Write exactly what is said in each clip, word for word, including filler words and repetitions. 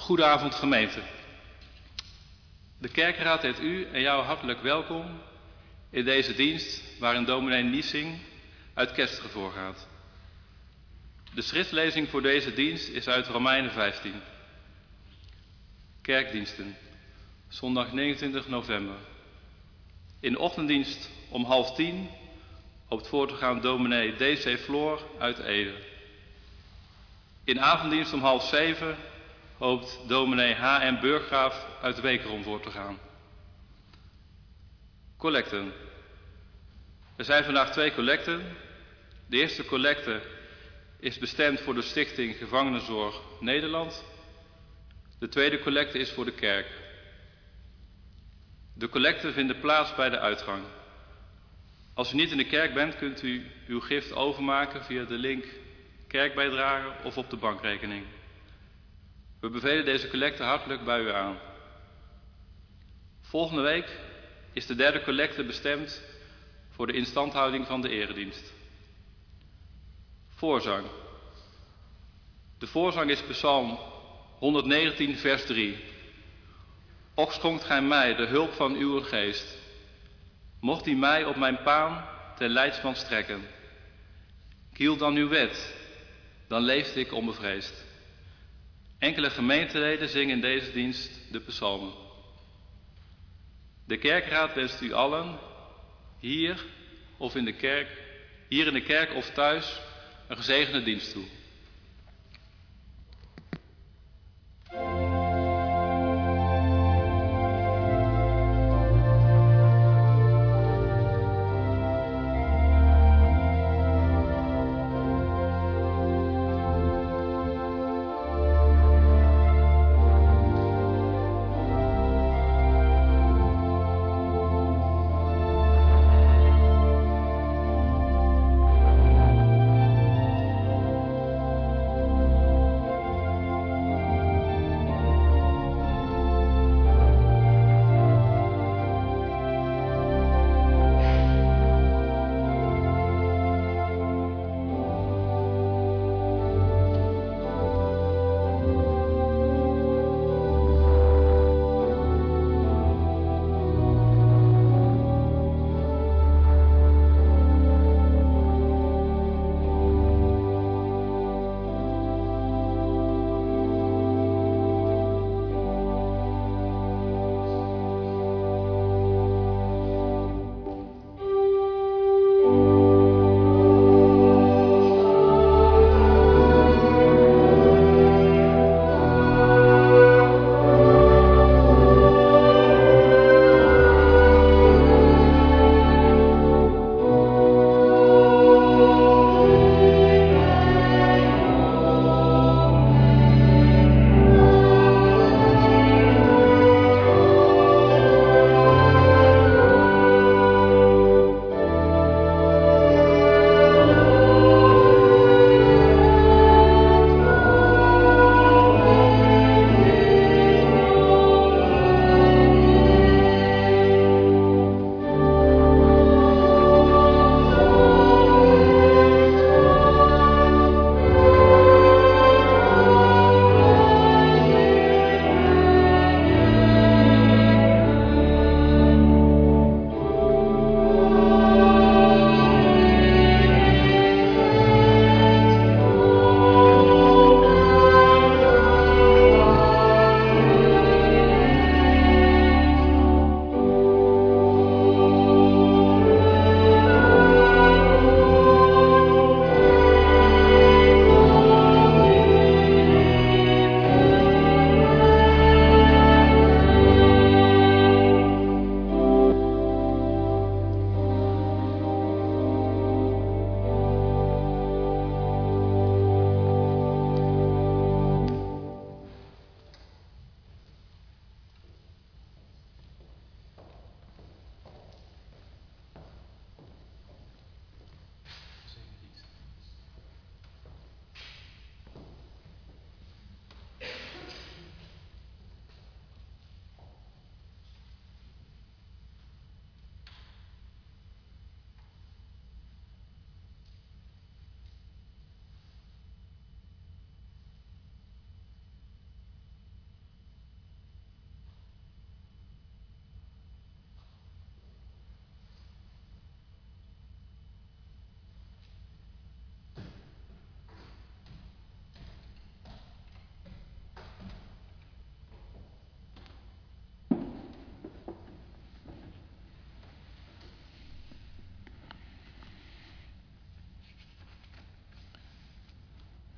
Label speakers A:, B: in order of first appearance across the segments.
A: Goedenavond gemeente. De kerkraad heet u en jou hartelijk welkom in deze dienst waarin dominee Niesing uit Kesteren voorgaat. De schriftlezing voor deze dienst is uit Romeinen vijftien. Kerkdiensten, zondag negenentwintig november. In de ochtenddienst om half tien hoopt voor te gaan dominee D C Floor uit Ede. In avonddienst om half zeven hoopt dominee H M Burggraaf uit Wekerom voor te gaan. Collecten. Er zijn vandaag twee collecten. De eerste collecte is bestemd voor de stichting Gevangenenzorg Nederland. De tweede collecte is voor de kerk. De collecten vinden plaats bij de uitgang. Als u niet in de kerk bent, kunt u uw gift overmaken via de link kerkbijdrage of op de bankrekening. We bevelen deze collecte hartelijk bij u aan. Volgende week is de derde collecte bestemd voor de instandhouding van de eredienst. Voorzang. De voorzang is Psalm honderdnegentien vers drie. Och schonkt gij mij de hulp van uw geest. Mocht die mij op mijn paan ten leidsman strekken. Ik hield dan uw wet, dan leefde ik onbevreesd. Enkele gemeenteleden zingen in deze dienst de psalmen. De kerkraad wenst u allen, hier of in de kerk, hier in de kerk of thuis, een gezegende dienst toe.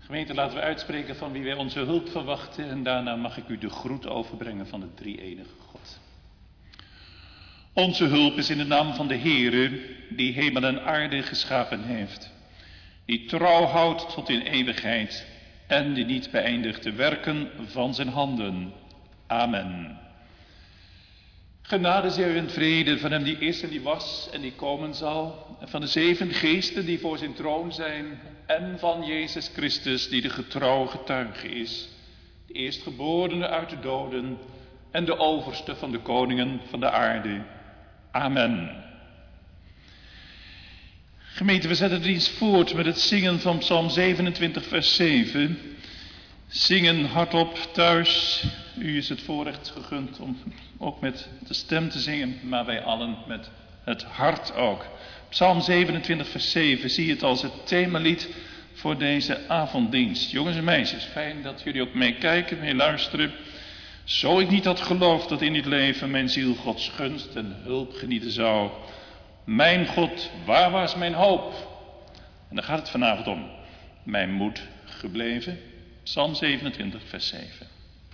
B: Gemeente, laten we uitspreken van wie wij onze hulp verwachten. En daarna mag ik u de groet overbrengen van de drie-enige God. Onze hulp is in de naam van de Heere, die hemel en aarde geschapen heeft. Die trouw houdt tot in eeuwigheid en die niet beëindigt de werken van zijn handen. Amen. Genade zij u en vrede van hem die is en die was en die komen zal. En van de zeven geesten die voor zijn troon zijn. En van Jezus Christus die de getrouw getuige is. De eerstgeborene uit de doden en de overste van de koningen van de aarde. Amen. Gemeente, we zetten de dienst voort met het zingen van Psalm zevenentwintig vers zeven. Zingen hardop thuis. U is het voorrecht gegund om ook met de stem te zingen, maar wij allen met het hart ook. Psalm zevenentwintig vers zeven, zie het als het themalied voor deze avonddienst. Jongens en meisjes, fijn dat jullie ook meekijken, meeluisteren. Zo ik niet had geloofd dat in dit leven mijn ziel Gods gunst en hulp genieten zou. Mijn God, waar was mijn hoop? En daar gaat het vanavond om. Mijn moed gebleven. Psalm zevenentwintig vers zeven.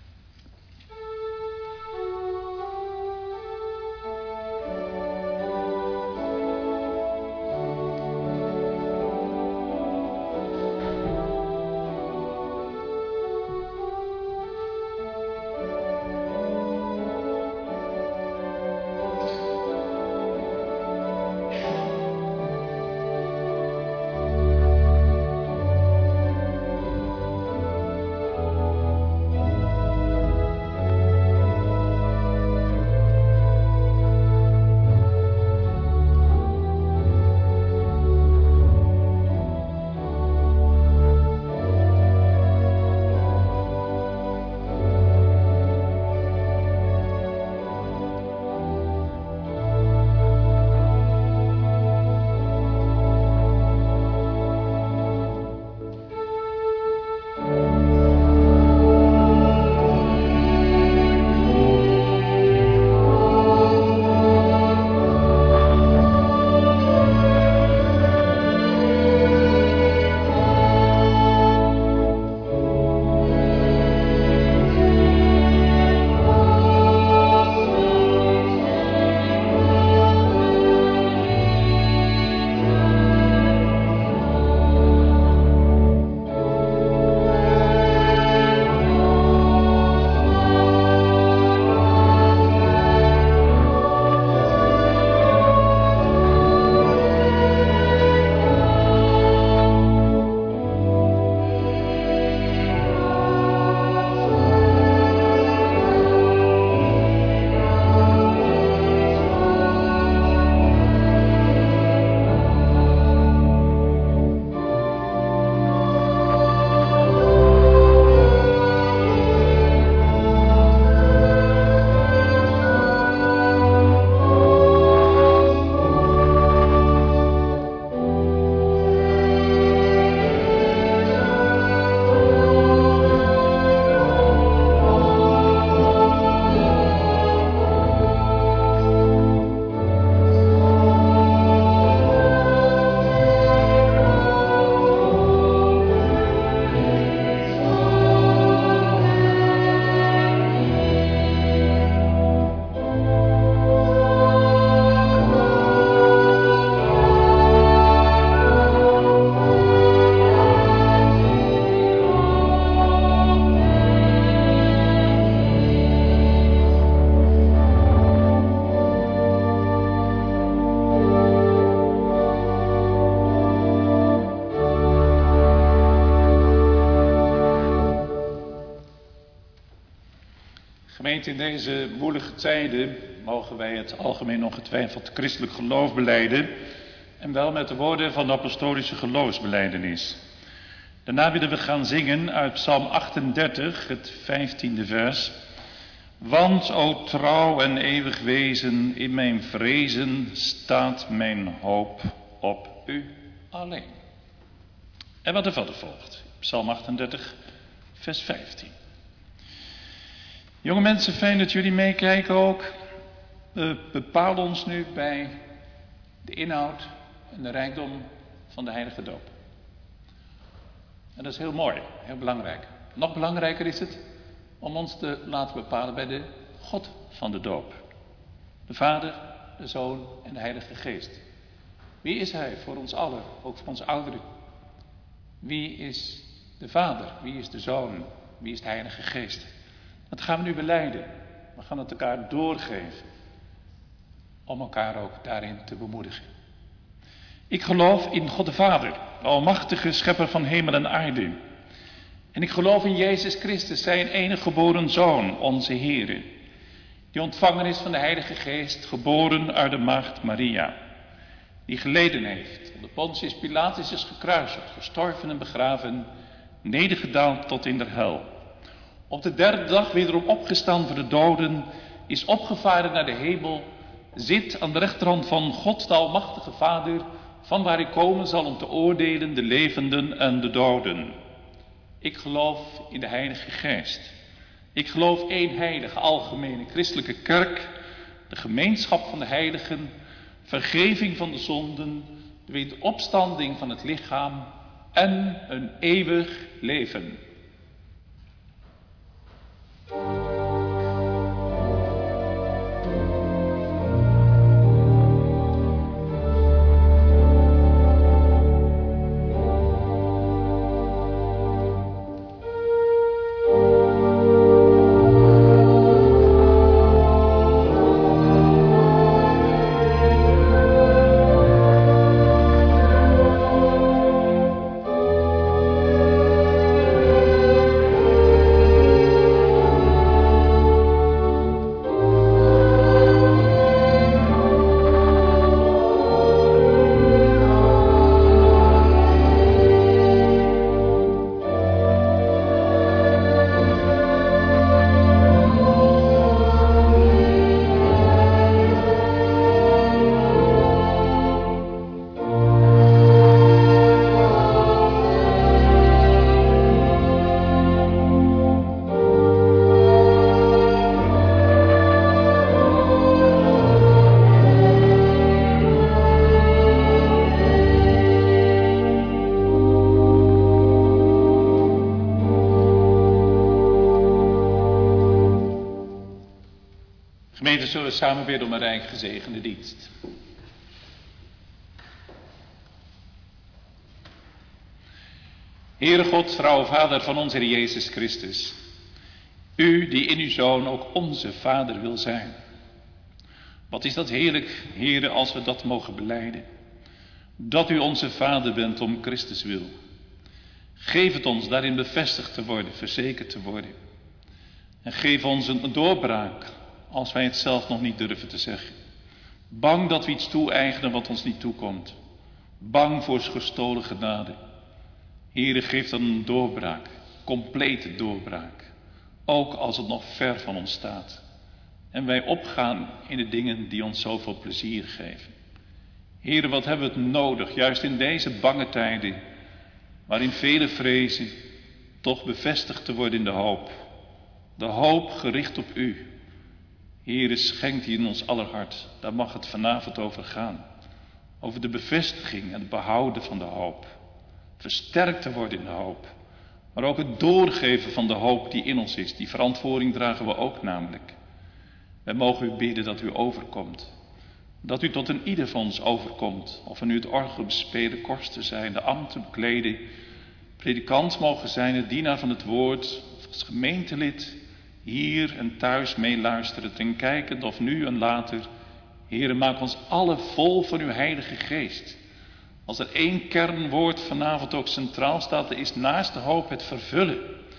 B: Gemeente, in deze woelige tijden mogen wij het algemeen ongetwijfeld christelijk geloof belijden. En wel met de woorden van de apostolische geloofsbelijdenis. Daarna willen we gaan zingen uit Psalm achtendertig, het vijftiende vers. Want, o trouw en eeuwig wezen, in mijn vrezen staat mijn hoop op u alleen. En wat er verder volgt. Psalm achtendertig, vers vijftien. Jonge mensen, fijn dat jullie meekijken ook. We bepalen ons nu bij de inhoud en de rijkdom van de heilige doop. En dat is heel mooi, heel belangrijk. Nog belangrijker is het om ons te laten bepalen bij de God van de doop. De Vader, de Zoon en de Heilige Geest. Wie is Hij voor ons allen, ook voor ons ouderen? Wie is de Vader? Wie is de Zoon? Wie is de Heilige Geest? Dat gaan we nu belijden. We gaan het elkaar doorgeven. Om elkaar ook daarin te bemoedigen. Ik geloof in God de Vader, de almachtige schepper van hemel en aarde. En ik geloof in Jezus Christus, zijn enige geboren Zoon, onze Heere. Die ontvangen is van de Heilige Geest, geboren uit de maagd Maria. Die geleden heeft, onder Pontius Pilatus is gekruisigd, gestorven en begraven, nedergedaald tot in de hel. Op de derde dag wederom opgestaan voor de doden, is opgevaren naar de hemel, zit aan de rechterhand van God de almachtige Vader, van waar hij komen zal om te oordelen de levenden en de doden. Ik geloof in de Heilige Geest. Ik geloof één heilige, algemene, christelijke kerk, de gemeenschap van de heiligen, vergeving van de zonden, de wederopstanding van het lichaam en een eeuwig leven. Gemeente, zullen we samen bidden om een rijk gezegende dienst. Heere God, trouw Vader van onze Heer Jezus Christus. U die in uw Zoon ook onze Vader wil zijn. Wat is dat heerlijk, Heere, als we dat mogen belijden. Dat u onze Vader bent om Christus wil. Geef het ons daarin bevestigd te worden, verzekerd te worden. En geef ons een doorbraak als wij het zelf nog niet durven te zeggen. Bang dat we iets toe-eigenen wat ons niet toekomt. Bang voor gestolen genade. Heere, geef dan een doorbraak, complete doorbraak. Ook als het nog ver van ons staat. En wij opgaan in de dingen die ons zoveel plezier geven. Heere, wat hebben we het nodig, juist in deze bange tijden, waarin vele vrezen, toch bevestigd te worden in de hoop. De hoop gericht op u. Heere, schenkt die in ons aller hart. Daar mag het vanavond over gaan. Over de bevestiging en het behouden van de hoop. Versterkt te worden in de hoop. Maar ook het doorgeven van de hoop die in ons is. Die verantwoording dragen we ook namelijk. Wij mogen u bidden dat u overkomt. Dat u tot een ieder van ons overkomt. Of we nu het orgel bespelen, kosten zijn, de ambten bekleden. Predikant mogen zijn, het dienaar van het woord. Of als gemeentelid. Hier en thuis meeluisterend en kijkend of nu en later. Heere, maak ons alle vol van uw Heilige Geest. Als er één kernwoord vanavond ook centraal staat, dan is naast de hoop het vervullen.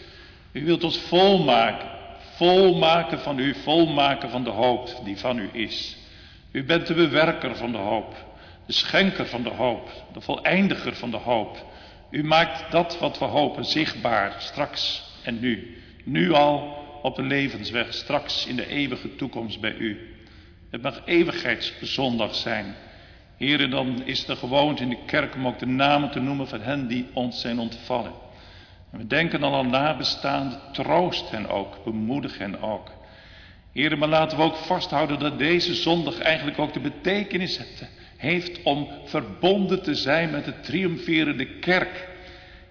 B: U wilt ons volmaken, volmaken van u, volmaken van de hoop die van u is. U bent de bewerker van de hoop, de schenker van de hoop, de voleindiger van de hoop. U maakt dat wat we hopen zichtbaar, straks en nu. Nu al op de levensweg, straks in de eeuwige toekomst bij u. Het mag eeuwigheidszondag zijn. Heren, dan is de gewoonte in de kerk om ook de namen te noemen van hen die ons zijn ontvallen. En we denken dan aan nabestaanden, troost hen ook, bemoedig hen ook. Heren, maar laten we ook vasthouden dat deze zondag eigenlijk ook de betekenis heeft om verbonden te zijn met de triomferende kerk.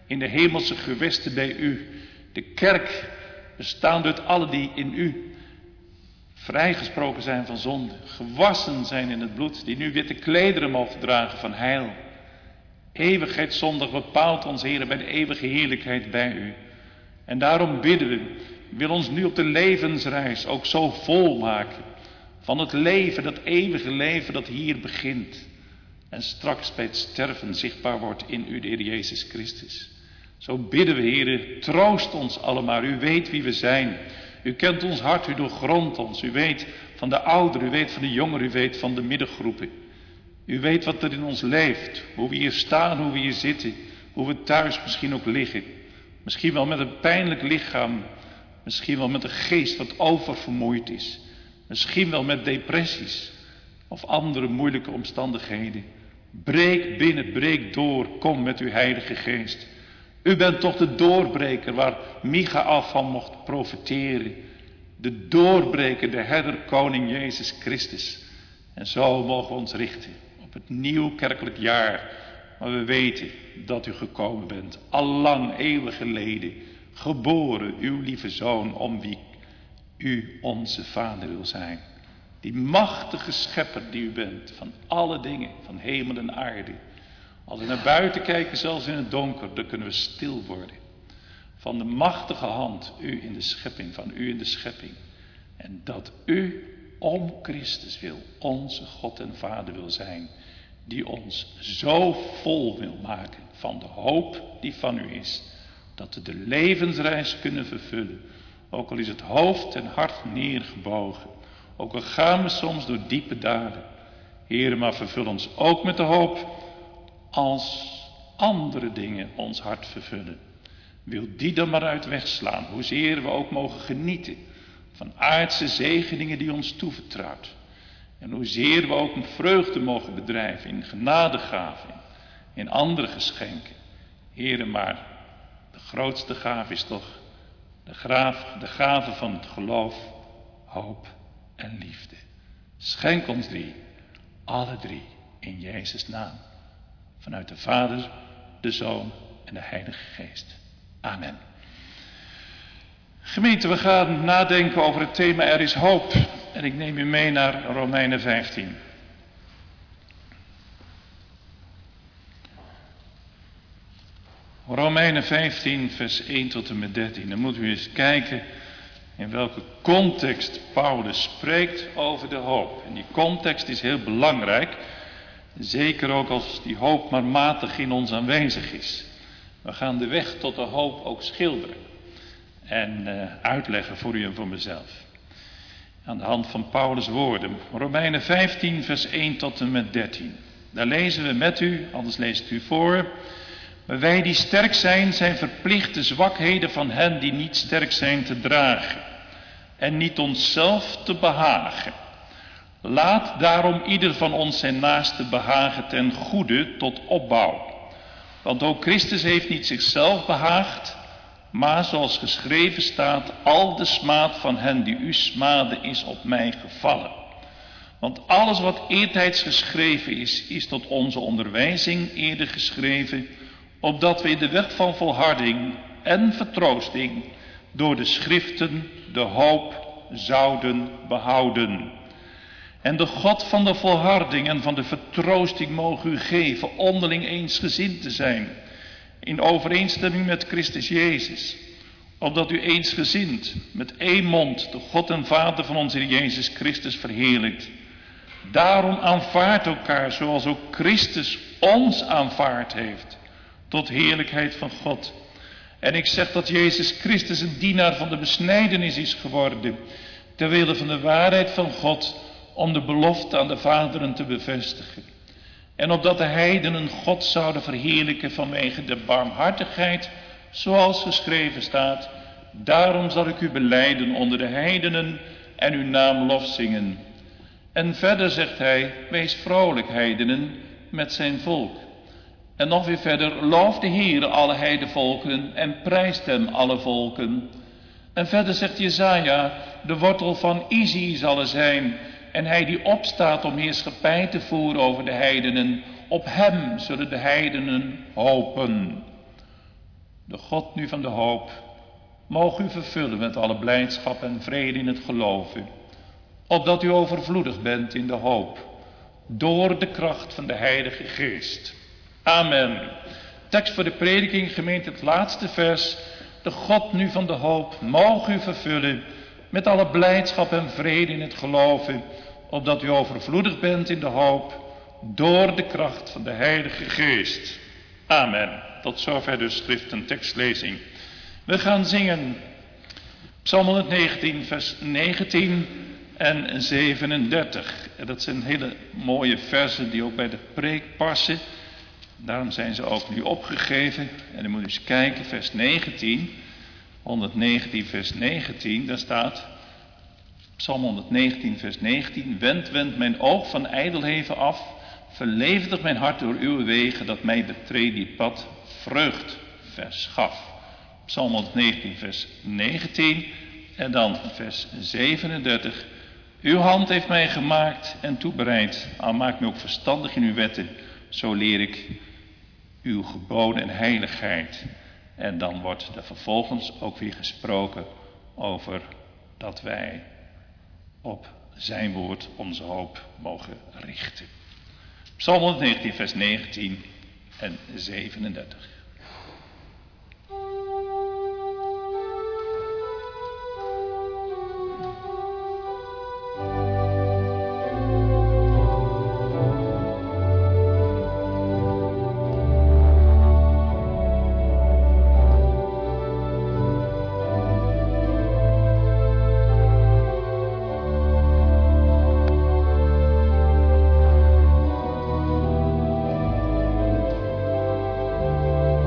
B: in de hemelse gewesten bij u. De kerk, bestaande uit allen die in u vrijgesproken zijn van zonde, gewassen zijn in het bloed, die nu witte klederen mogen dragen van heil. Eeuwigheidszondag bepaalt ons, Heer, bij de eeuwige heerlijkheid bij u. En daarom bidden we, wil ons nu op de levensreis ook zo volmaken van het leven, dat eeuwige leven dat hier begint en straks bij het sterven zichtbaar wordt in u, de Heer Jezus Christus. Zo bidden we, Heer, troost ons allemaal. U weet wie we zijn. U kent ons hart, u doorgrondt ons. U weet van de ouderen, u weet van de jongeren, u weet van de middengroepen. U weet wat er in ons leeft, hoe we hier staan, hoe we hier zitten, hoe we thuis misschien ook liggen. Misschien wel met een pijnlijk lichaam, misschien wel met een geest wat oververmoeid is. Misschien wel met depressies of andere moeilijke omstandigheden. Breek binnen, breek door, kom met uw Heilige Geest. U bent toch de doorbreker waar Michael van mocht profiteren. De doorbreker, de herder, koning Jezus Christus. En zo mogen we ons richten op het nieuw kerkelijk jaar. Maar we weten dat u gekomen bent, allang eeuwen geleden. Geboren, uw lieve Zoon, om wie u onze Vader wil zijn. Die machtige schepper die u bent, van alle dingen, van hemel en aarde. Als we naar buiten kijken, zelfs in het donker, dan kunnen we stil worden. Van de machtige hand, u in de schepping, van u in de schepping. En dat u om Christus wil, onze God en Vader wil zijn. Die ons zo vol wil maken van de hoop die van u is. Dat we de levensreis kunnen vervullen. Ook al is het hoofd en hart neergebogen. Ook al gaan we soms door diepe dalen. Heere, maar vervul ons ook met de hoop als andere dingen ons hart vervullen. Wil die dan maar uit wegslaan, hoezeer we ook mogen genieten van aardse zegeningen die ons toevertrouwt. En hoezeer we ook een vreugde mogen bedrijven in genadegaven, in andere geschenken. Heere, maar de grootste gave is toch de, graaf, de gave van het geloof, hoop en liefde. Schenk ons die, alle drie, in Jezus' naam. Vanuit de Vader, de Zoon en de Heilige Geest. Amen. Gemeente, we gaan nadenken over het thema Er is hoop. En ik neem u mee naar Romeinen vijftien. Romeinen vijftien, vers één tot en met dertien. Dan moet u eens kijken in welke context Paulus spreekt over de hoop. En die context is heel belangrijk. Zeker ook als die hoop maar matig in ons aanwezig is. We gaan de weg tot de hoop ook schilderen. En uh, uitleggen voor u en voor mezelf. Aan de hand van Paulus' woorden. Romeinen vijftien, vers één tot en met dertien. Daar lezen we met u, anders leest het u voor. Maar wij die sterk zijn, zijn verplicht de zwakheden van hen die niet sterk zijn te dragen. En niet onszelf te behagen. Laat daarom ieder van ons zijn naaste behagen ten goede tot opbouw. Want ook Christus heeft niet zichzelf behaagd, maar zoals geschreven staat, al de smaad van hen die u smaden is op mij gevallen. Want alles wat eertijds geschreven is, is tot onze onderwijzing eerder geschreven, opdat we in de weg van volharding en vertroosting door de schriften de hoop zouden behouden. En de God van de volharding en van de vertroosting mogen u geven onderling eensgezind te zijn, in overeenstemming met Christus Jezus, opdat u eensgezind met één mond de God en Vader van onze Heer Jezus Christus verheerlijkt. Daarom aanvaardt elkaar zoals ook Christus ons aanvaard heeft, tot heerlijkheid van God. En ik zeg dat Jezus Christus een dienaar van de besnijdenis is geworden, ter wille van de waarheid van God, om de belofte aan de vaderen te bevestigen. En opdat de heidenen God zouden verheerlijken vanwege de barmhartigheid, zoals geschreven staat. Daarom zal ik u belijden onder de heidenen en uw naam lof zingen. En verder zegt hij, wees vrolijk heidenen met zijn volk. En nog weer verder, loof de Heere alle heidevolken en prijst hem alle volken. En verder zegt Jesaja, de wortel van Izzi zal er zijn. En hij die opstaat om heerschappij te voeren over de heidenen, op hem zullen de heidenen hopen. De God nu van de hoop, mogen u vervullen met alle blijdschap en vrede in het geloven, opdat u overvloedig bent in de hoop, door de kracht van de Heilige Geest. Amen. Tekst voor de prediking, gemeente, het laatste vers. De God nu van de hoop, mogen u vervullen met alle blijdschap en vrede in het geloven, opdat u overvloedig bent in de hoop, door de kracht van de Heilige Geest. Amen. Tot zover de schrift- en tekstlezing. We gaan zingen Psalm honderdnegentien, vers negentien en zevenendertig. En dat zijn hele mooie versen die ook bij de preek passen. Daarom zijn ze ook nu opgegeven. En dan moet je eens kijken, vers negentien. honderdnegentien, vers negentien, daar staat... Psalm honderdnegentien, vers negentien. Wend, wend mijn oog van ijdelheden af. Verlevendig mijn hart door uw wegen, dat mij betreed die pad vreugd verschaf. Psalm honderdnegentien, vers negentien. En dan vers zevenendertig. Uw hand heeft mij gemaakt en toebereid. Al maakt mij ook verstandig in uw wetten. Zo leer ik uw geboden en heiligheid. En dan wordt er vervolgens ook weer gesproken over dat wij op zijn woord onze hoop mogen richten. Psalm honderdnegentien, vers negentien en zevenendertig.
C: Thank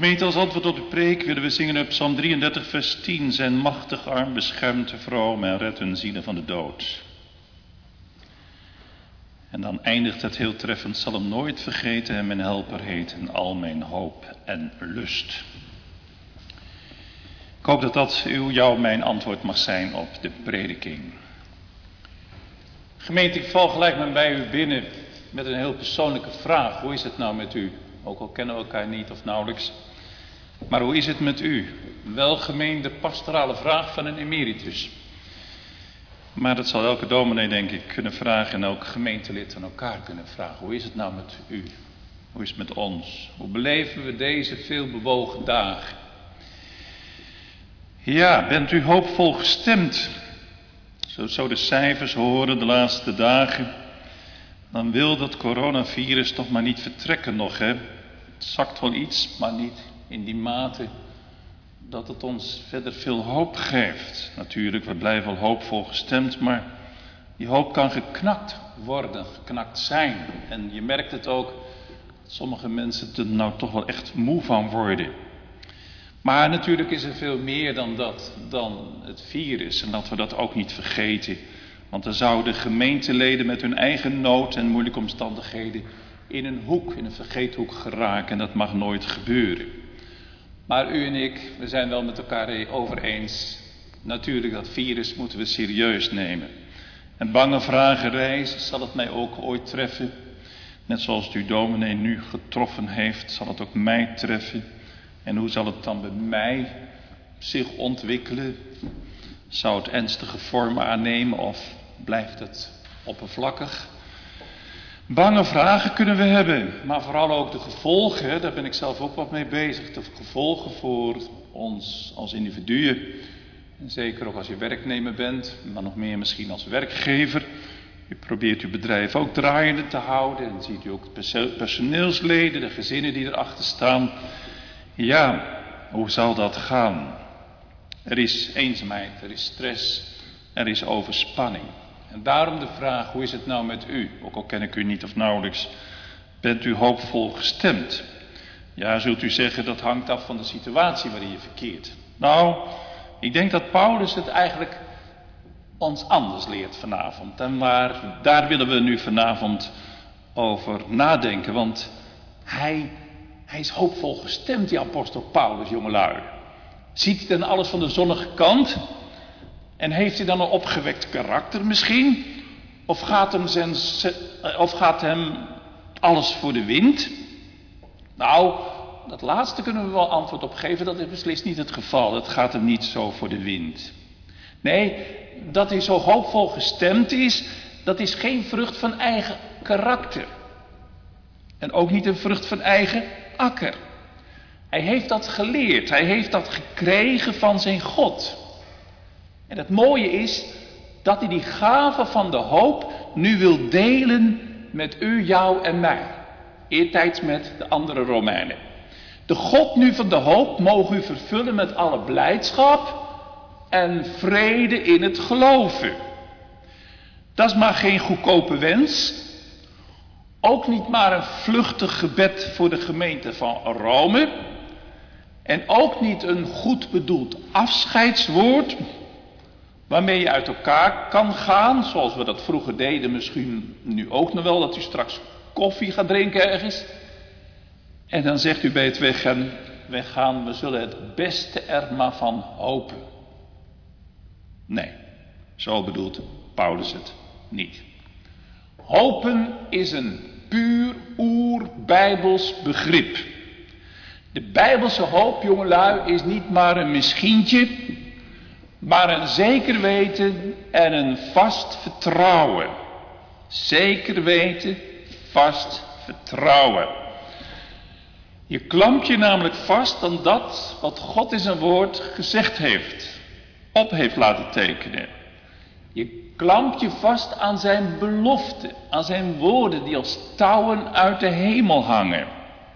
B: Gemeente, als antwoord op de preek willen we zingen op Psalm drieëndertig vers tien. Zijn machtig arm beschermt de vroom en redt hun zielen van de dood. En dan eindigt het heel treffend. Zal hem nooit vergeten en mijn helper heet en al mijn hoop en lust. Ik hoop dat dat uw, jou, mijn antwoord mag zijn op de prediking. Gemeente, ik val gelijk maar bij u binnen met een heel persoonlijke vraag. Hoe is het nou met u? Ook al kennen we elkaar niet of nauwelijks. Maar hoe is het met u? Welgemeende pastorale vraag van een emeritus. Maar dat zal elke dominee denk ik kunnen vragen en elk gemeentelid aan elkaar kunnen vragen. Hoe is het nou met u? Hoe is het met ons? Hoe beleven we deze veelbewogen dagen? Ja, bent u hoopvol gestemd? Zo, zo de cijfers horen de laatste dagen. Dan wil dat coronavirus toch maar niet vertrekken nog, hè? Het zakt wel iets, maar niet in die mate dat het ons verder veel hoop geeft. Natuurlijk, we blijven wel hoopvol gestemd, maar die hoop kan geknakt worden, geknakt zijn. En je merkt het ook, dat sommige mensen er nou toch wel echt moe van worden. Maar natuurlijk is er veel meer dan dat, dan het virus. En dat we dat ook niet vergeten. Want dan zouden gemeenteleden met hun eigen nood en moeilijke omstandigheden in een hoek, in een vergeethoek geraken. En dat mag nooit gebeuren. Maar u en ik, we zijn wel met elkaar over eens. Natuurlijk, dat virus moeten we serieus nemen. En bange vragen reizen, zal het mij ook ooit treffen? Net zoals het uw dominee nu getroffen heeft, zal het ook mij treffen. En hoe zal het dan bij mij zich ontwikkelen? Zou het ernstige vormen aannemen of blijft het oppervlakkig? Bange vragen kunnen we hebben, maar vooral ook de gevolgen, daar ben ik zelf ook wat mee bezig. De gevolgen voor ons als individuen, en zeker ook als je werknemer bent, maar nog meer misschien als werkgever. U probeert uw bedrijf ook draaiende te houden en ziet u ook de personeelsleden, de gezinnen die erachter staan. Ja, hoe zal dat gaan? Er is eenzaamheid, er is stress, er is overspanning. En daarom de vraag, hoe is het nou met u? Ook al ken ik u niet of nauwelijks, bent u hoopvol gestemd? Ja, zult u zeggen, dat hangt af van de situatie waarin je verkeert. Nou, ik denk dat Paulus het eigenlijk ons anders leert vanavond. En waar, daar willen we nu vanavond over nadenken, want hij... Hij is hoopvol gestemd, die apostel Paulus, jongelui. Ziet hij dan alles van de zonnige kant? En heeft hij dan een opgewekt karakter misschien? Of gaat hem, zijn, of gaat hem alles voor de wind? Nou, dat laatste kunnen we wel antwoord op geven. Dat is beslist niet het geval. Het gaat hem niet zo voor de wind. Nee, dat hij zo hoopvol gestemd is, dat is geen vrucht van eigen karakter. En ook niet een vrucht van eigen akker. Hij heeft dat geleerd. Hij heeft dat gekregen van zijn God. En het mooie is dat hij die gave van de hoop nu wil delen met u, jou en mij. Eertijds met de andere Romeinen. De God nu van de hoop mogen u vervullen met alle blijdschap en vrede in het geloven. Dat is maar geen goedkope wens. Ook niet maar een vluchtig gebed voor de gemeente van Rome. En ook niet een goed bedoeld afscheidswoord waarmee je uit elkaar kan gaan, zoals we dat vroeger deden, misschien nu ook nog wel, dat u straks koffie gaat drinken ergens. En dan zegt u bij het weggaan, weggaan, we zullen het beste er maar van hopen. Nee, zo bedoelt Paulus het niet. Hopen is een puur oer-bijbels begrip. De bijbelse hoop, jongelui, is niet maar een misschientje, maar een zeker weten en een vast vertrouwen. Zeker weten, vast vertrouwen. Je klampt je namelijk vast aan dat wat God in zijn woord gezegd heeft, op heeft laten tekenen. Je klampt je vast aan zijn beloften, aan zijn woorden die als touwen uit de hemel hangen.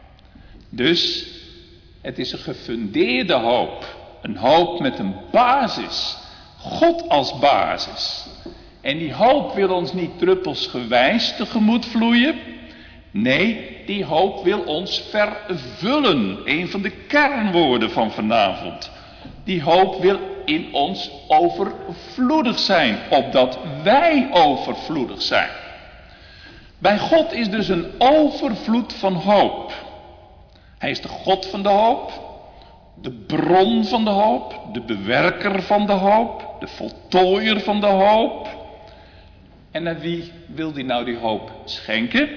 B: Dus het is een gefundeerde hoop. Een hoop met een basis. God als basis. En die hoop wil ons niet druppelsgewijs tegemoet vloeien. Nee, die hoop wil ons vervullen. Een van de kernwoorden van vanavond. Die hoop wil in ons overvloedig zijn, opdat wij overvloedig zijn. Bij God is dus een overvloed van hoop. Hij is de God van de hoop, de bron van de hoop, de bewerker van de hoop, de voltooier van de hoop. En aan wie wil hij nou die hoop schenken?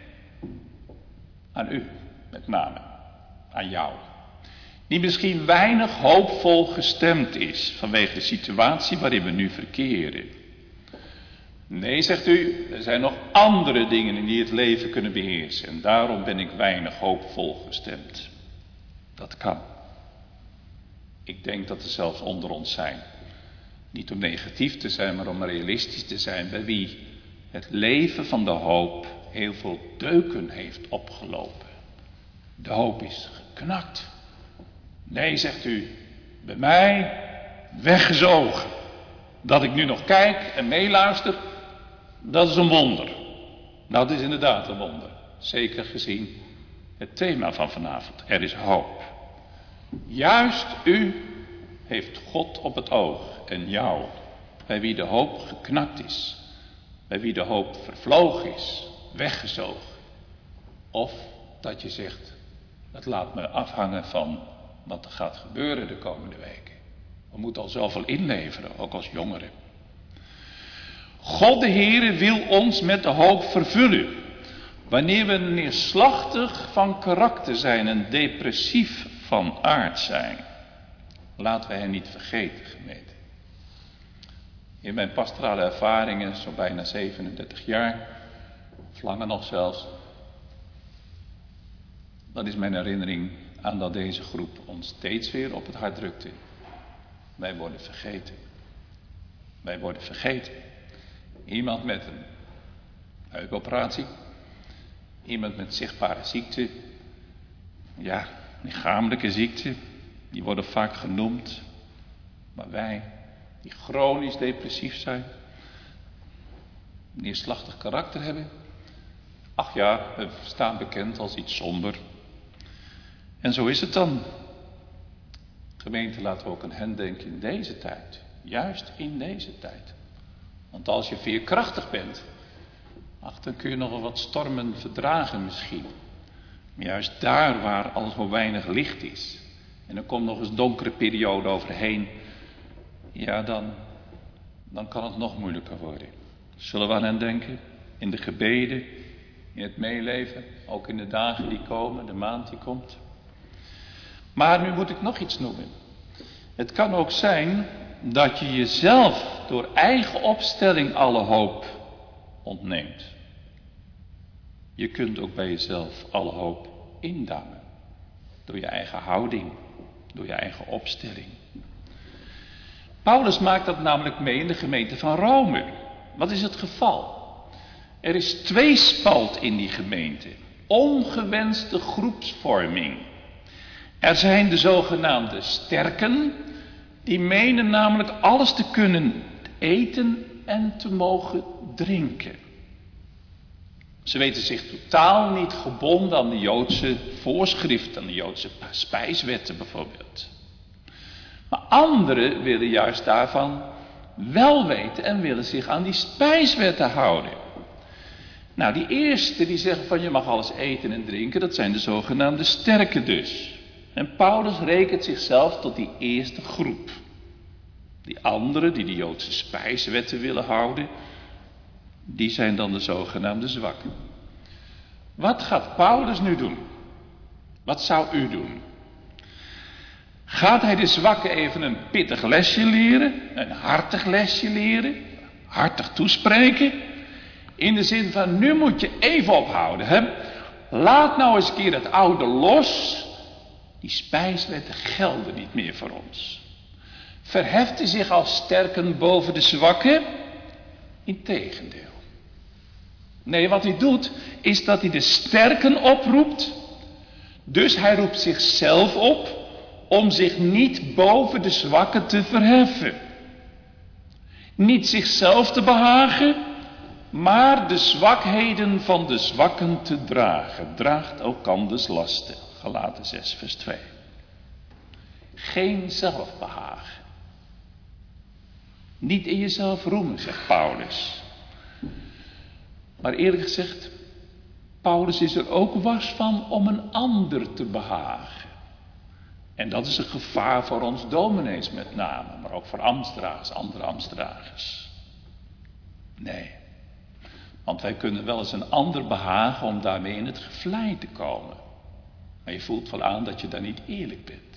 B: Aan u, met name. Aan jou. Die misschien weinig hoopvol gestemd is vanwege de situatie waarin we nu verkeren. Nee, zegt u, er zijn nog andere dingen die het leven kunnen beheersen. En daarom ben ik weinig hoopvol gestemd. Dat kan. Ik denk dat er zelfs onder ons zijn. Niet om negatief te zijn, maar om realistisch te zijn. Bij wie het leven van de hoop heel veel deuken heeft opgelopen. De hoop is geknakt. Nee, zegt u, bij mij weggezogen. Dat ik nu nog kijk en meeluister, dat is een wonder. Nou, dat is inderdaad een wonder. Zeker gezien het thema van vanavond. Er is hoop. Juist u heeft God op het oog en jou. Bij wie de hoop geknakt is. Bij wie de hoop vervlogen is. Weggezogen. Of dat je zegt, het laat me afhangen van wat er gaat gebeuren de komende weken. We moeten al zoveel inleveren, ook als jongeren. God de Heere wil ons met de hoop vervullen. Wanneer we neerslachtig van karakter zijn en depressief van aard zijn. Laten we hen niet vergeten, gemeente. In mijn pastorale ervaringen, zo bijna zevenendertig jaar, of langer nog zelfs. Dat is mijn herinnering aan dat deze groep ons steeds weer op het hart drukte. Wij worden vergeten. Wij worden vergeten. Iemand met een heupoperatie. Iemand met zichtbare ziekte. Ja, lichamelijke ziekte. Die worden vaak genoemd. Maar wij, die chronisch depressief zijn. Neerslachtig karakter hebben. Ach ja, we staan bekend als iets somber. En zo is het dan. Gemeente, laten we ook aan hen denken in deze tijd. Juist in deze tijd. Want als je veerkrachtig bent, ach, dan kun je nog wel wat stormen verdragen misschien. Maar juist daar waar al zo weinig licht is. En er komt nog eens donkere periode overheen. Ja, dan, dan kan het nog moeilijker worden. Zullen we aan hen denken? In de gebeden, in het meeleven. Ook in de dagen die komen, de maand die komt. Maar nu moet ik nog iets noemen. Het kan ook zijn dat je jezelf door eigen opstelling alle hoop ontneemt. Je kunt ook bij jezelf alle hoop indammen. Door je eigen houding, door je eigen opstelling. Paulus maakt dat namelijk mee in de gemeente van Rome. Wat is het geval? Er is tweespalt in die gemeente. Ongewenste groepsvorming. Er zijn de zogenaamde sterken, die menen namelijk alles te kunnen eten en te mogen drinken. Ze weten zich totaal niet gebonden aan de Joodse voorschriften, aan de Joodse spijswetten bijvoorbeeld. Maar anderen willen juist daarvan wel weten en willen zich aan die spijswetten houden. Nou, die eerste die zeggen van je mag alles eten en drinken, dat zijn de zogenaamde sterken dus. En Paulus rekent zichzelf tot die eerste groep. Die anderen die de Joodse spijswetten willen houden, die zijn dan de zogenaamde zwakken. Wat gaat Paulus nu doen? Wat zou u doen? Gaat hij de zwakken even een pittig lesje leren? Een hartig lesje leren? Hartig toespreken? In de zin van, nu moet je even ophouden. Hè? Laat nou eens een keer dat oude los. Die spijswetten gelden niet meer voor ons. Verheft hij zich als sterken boven de zwakken? Integendeel. Nee, wat hij doet, is dat hij de sterken oproept. Dus hij roept zichzelf op om zich niet boven de zwakken te verheffen. Niet zichzelf te behagen, maar de zwakheden van de zwakken te dragen. Draagt elkanders lasten. Galaten zes vers twee. Geen zelfbehagen. Niet in jezelf roemen, zegt Paulus. Maar eerlijk gezegd, Paulus is er ook wars van om een ander te behagen. En dat is een gevaar voor ons dominees met name, maar ook voor ambtsdragers, andere ambtsdragers. Nee, want wij kunnen wel eens een ander behagen om daarmee in het gevlei te komen. Maar je voelt wel aan dat je daar niet eerlijk bent.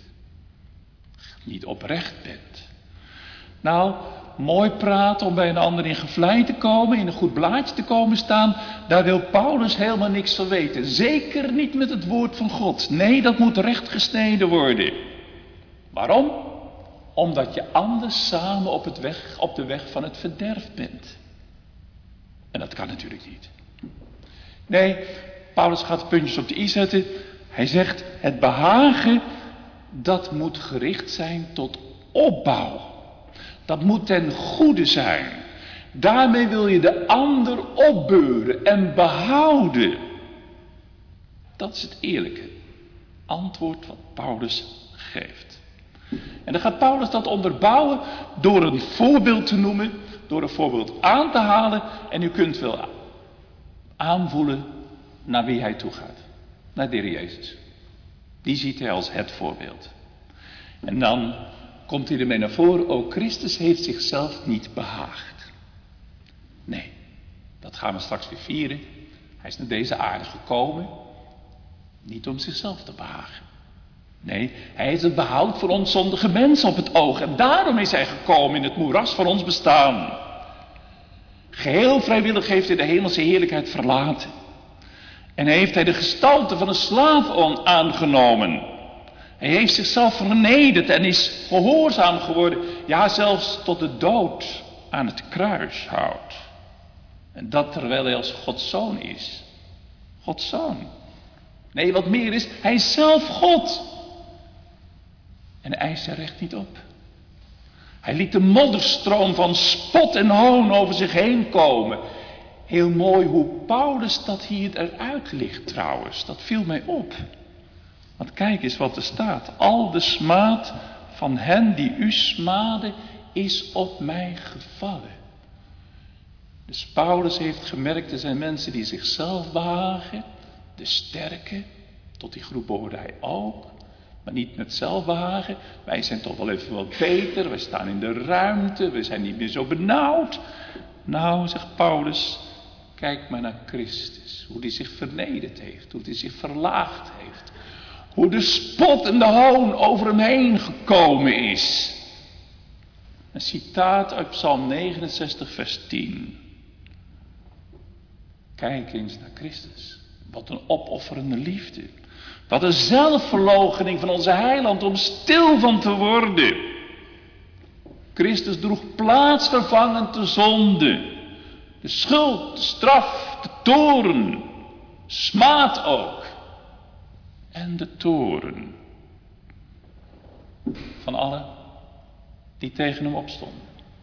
B: Niet oprecht bent. Nou, mooi praten om bij een ander in gevlei te komen, in een goed blaadje te komen staan, daar wil Paulus helemaal niks van weten. Zeker niet met het woord van God. Nee, dat moet rechtgesneden worden. Waarom? Omdat je anders samen op, het weg, op de weg van het verderf bent. En dat kan natuurlijk niet. Nee, Paulus gaat de puntjes op de i zetten. Hij zegt, het behagen, dat moet gericht zijn tot opbouw. Dat moet ten goede zijn. Daarmee wil je de ander opbeuren en behouden. Dat is het eerlijke antwoord wat Paulus geeft. En dan gaat Paulus dat onderbouwen door een voorbeeld te noemen, door een voorbeeld aan te halen. En u kunt wel aanvoelen naar wie hij toe gaat. Naar de Heer Jezus. Die ziet hij als het voorbeeld. En dan komt hij ermee naar voren, ook Christus heeft zichzelf niet behaagd. Nee, dat gaan we straks weer vieren. Hij is naar deze aarde gekomen, niet om zichzelf te behagen. Nee, hij heeft het behoud voor ons zondige mensen op het oog. En daarom is hij gekomen in het moeras van ons bestaan. Geheel vrijwillig heeft hij de hemelse heerlijkheid verlaten. En heeft hij de gestalte van een slaaf aangenomen. Hij heeft zichzelf vernederd en is gehoorzaam geworden. Ja, zelfs tot de dood aan het kruis houdt. En dat terwijl hij als Gods zoon is. Gods zoon. Nee, wat meer is, hij is zelf God. En hij eist zijn recht niet op. Hij liet de modderstroom van spot en hoon over zich heen komen. Heel mooi hoe Paulus dat hier eruit ligt trouwens. Dat viel mij op. Want kijk eens wat er staat. Al de smaad van hen die u smaden is op mij gevallen. Dus Paulus heeft gemerkt, er zijn mensen die zichzelf behagen. De sterke, tot die groep behoorde hij ook. Maar niet met zelfbehagen. Wij zijn toch wel even wat beter. Wij staan in de ruimte. We zijn niet meer zo benauwd. Nou, zegt Paulus, kijk maar naar Christus. Hoe die zich vernederd heeft. Hoe die zich verlaagd heeft. Hoe de spot en de hoon over hem heen gekomen is. Een citaat uit Psalm negenenzestig vers tien. Kijk eens naar Christus. Wat een opofferende liefde. Wat een zelfverloochening van onze heiland om stil van te worden. Christus droeg plaatsvervangend de zonde. De schuld, de straf, de toorn. Smaad ook. En de toorn. Van allen die tegen hem opstonden.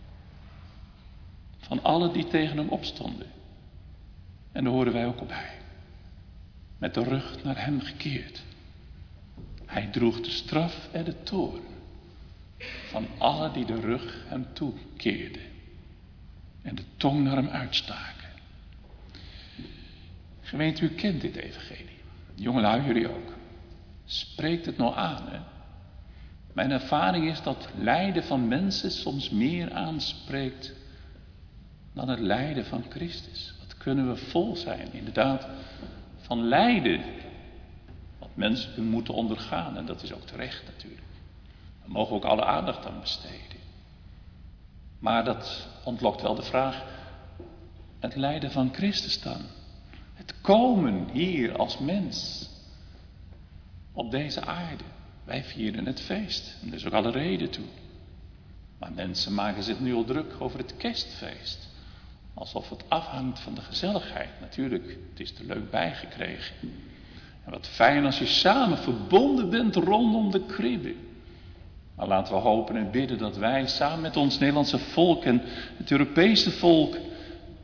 B: Van allen die tegen hem opstonden. En daar horen wij ook op bij. Met de rug naar hem gekeerd. Hij droeg de straf en de toorn. Van allen die de rug hem toekeerden. En de tong naar hem uitstaken. Gemeente, u kent dit evangelie. Jongelui, jullie ook. Spreekt het nou aan, hè? Mijn ervaring is dat lijden van mensen soms meer aanspreekt dan het lijden van Christus. Wat kunnen we vol zijn, inderdaad, van lijden. Wat mensen moeten ondergaan, en dat is ook terecht natuurlijk. Daar mogen we ook alle aandacht aan besteden. Maar dat ontlokt wel de vraag, het lijden van Christus dan. Het komen hier als mens op deze aarde. Wij vieren het feest. En er is ook alle reden toe. Maar mensen maken zich nu al druk over het kerstfeest. Alsof het afhangt van de gezelligheid. Natuurlijk, het is er leuk bijgekregen. En wat fijn als je samen verbonden bent rondom de kribbe. Maar laten we hopen en bidden dat wij samen met ons Nederlandse volk en het Europese volk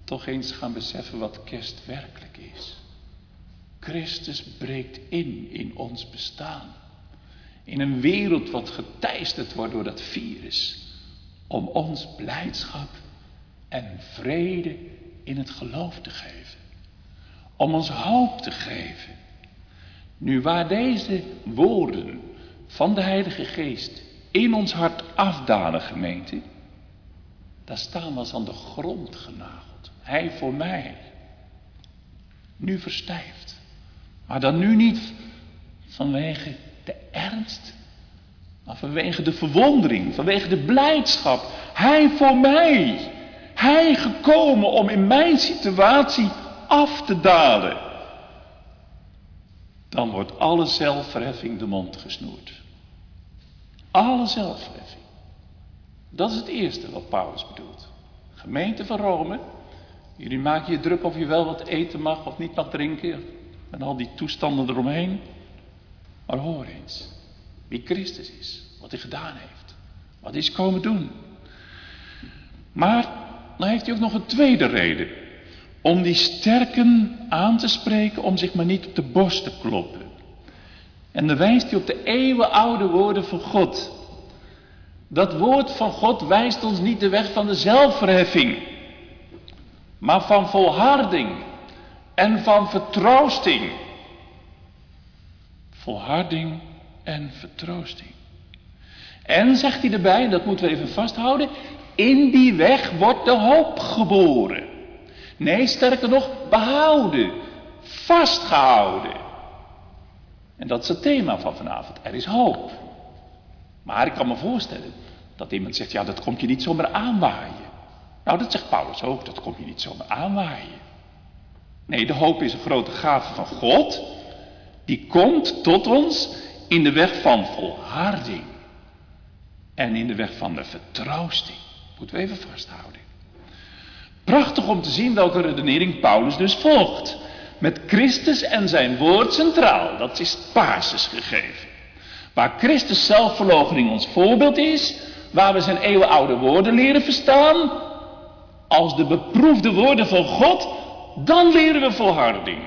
B: toch eens gaan beseffen wat kerst werkelijk is. Christus breekt in in ons bestaan. In een wereld wat geteisterd wordt door dat virus. Om ons blijdschap en vrede in het geloof te geven. Om ons hoop te geven. Nu waar deze woorden van de Heilige Geest in ons hart afdalen, gemeente, daar staan we als aan de grond genageld. Hij voor mij. Nu verstijfd. Maar dan nu niet vanwege de ernst, maar vanwege de verwondering, vanwege de blijdschap. Hij voor mij. Hij gekomen om in mijn situatie af te dalen. Dan wordt alle zelfverheffing de mond gesnoerd. Alle zelfverheffing. Dat is het eerste wat Paulus bedoelt. Gemeente van Rome, jullie maken je druk of je wel wat eten mag of niet mag drinken. En al die toestanden eromheen. Maar hoor eens, wie Christus is, wat hij gedaan heeft, wat hij is komen doen. Maar dan heeft hij ook nog een tweede reden. Om die sterken aan te spreken, om zich maar niet op de borst te kloppen. En dan wijst hij op de eeuwenoude woorden van God. Dat woord van God wijst ons niet de weg van de zelfverheffing, maar van volharding en van vertroosting. Volharding en vertroosting. En zegt hij erbij, dat moeten we even vasthouden, in die weg wordt de hoop geboren. Nee, sterker nog, behouden, vastgehouden. En dat is het thema van vanavond, er is hoop. Maar ik kan me voorstellen dat iemand zegt, ja, dat komt je niet zomaar aanwaaien. Nou, dat zegt Paulus ook, dat komt je niet zomaar aanwaaien. Nee, de hoop is een grote gave van God. Die komt tot ons in de weg van volharding. En in de weg van de vertroosting. Moeten we even vasthouden. Prachtig om te zien welke redenering Paulus dus volgt. Met Christus en zijn woord centraal. Dat is het basisgegeven. Waar Christus zelfverloochening ons voorbeeld is. Waar we zijn eeuwenoude woorden leren verstaan. Als de beproefde woorden van God. Dan leren we volharding.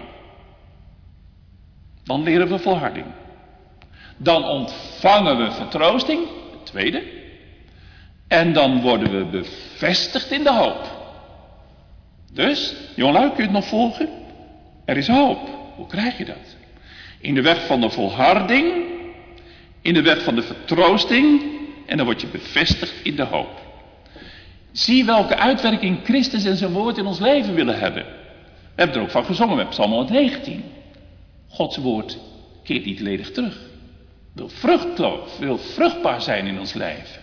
B: Dan leren we volharding. Dan ontvangen we vertroosting. Het tweede. En dan worden we bevestigd in de hoop. Dus, jongelui, kun je het nog volgen? Er is hoop. Hoe krijg je dat? In de weg van de volharding. In de weg van de vertroosting. En dan word je bevestigd in de hoop. Zie welke uitwerking Christus en zijn woord in ons leven willen hebben. We hebben er ook van gezongen met Psalm honderdnegentien. Gods woord keert niet ledig terug. Wil vruchtloos, wil vruchtbaar zijn in ons leven.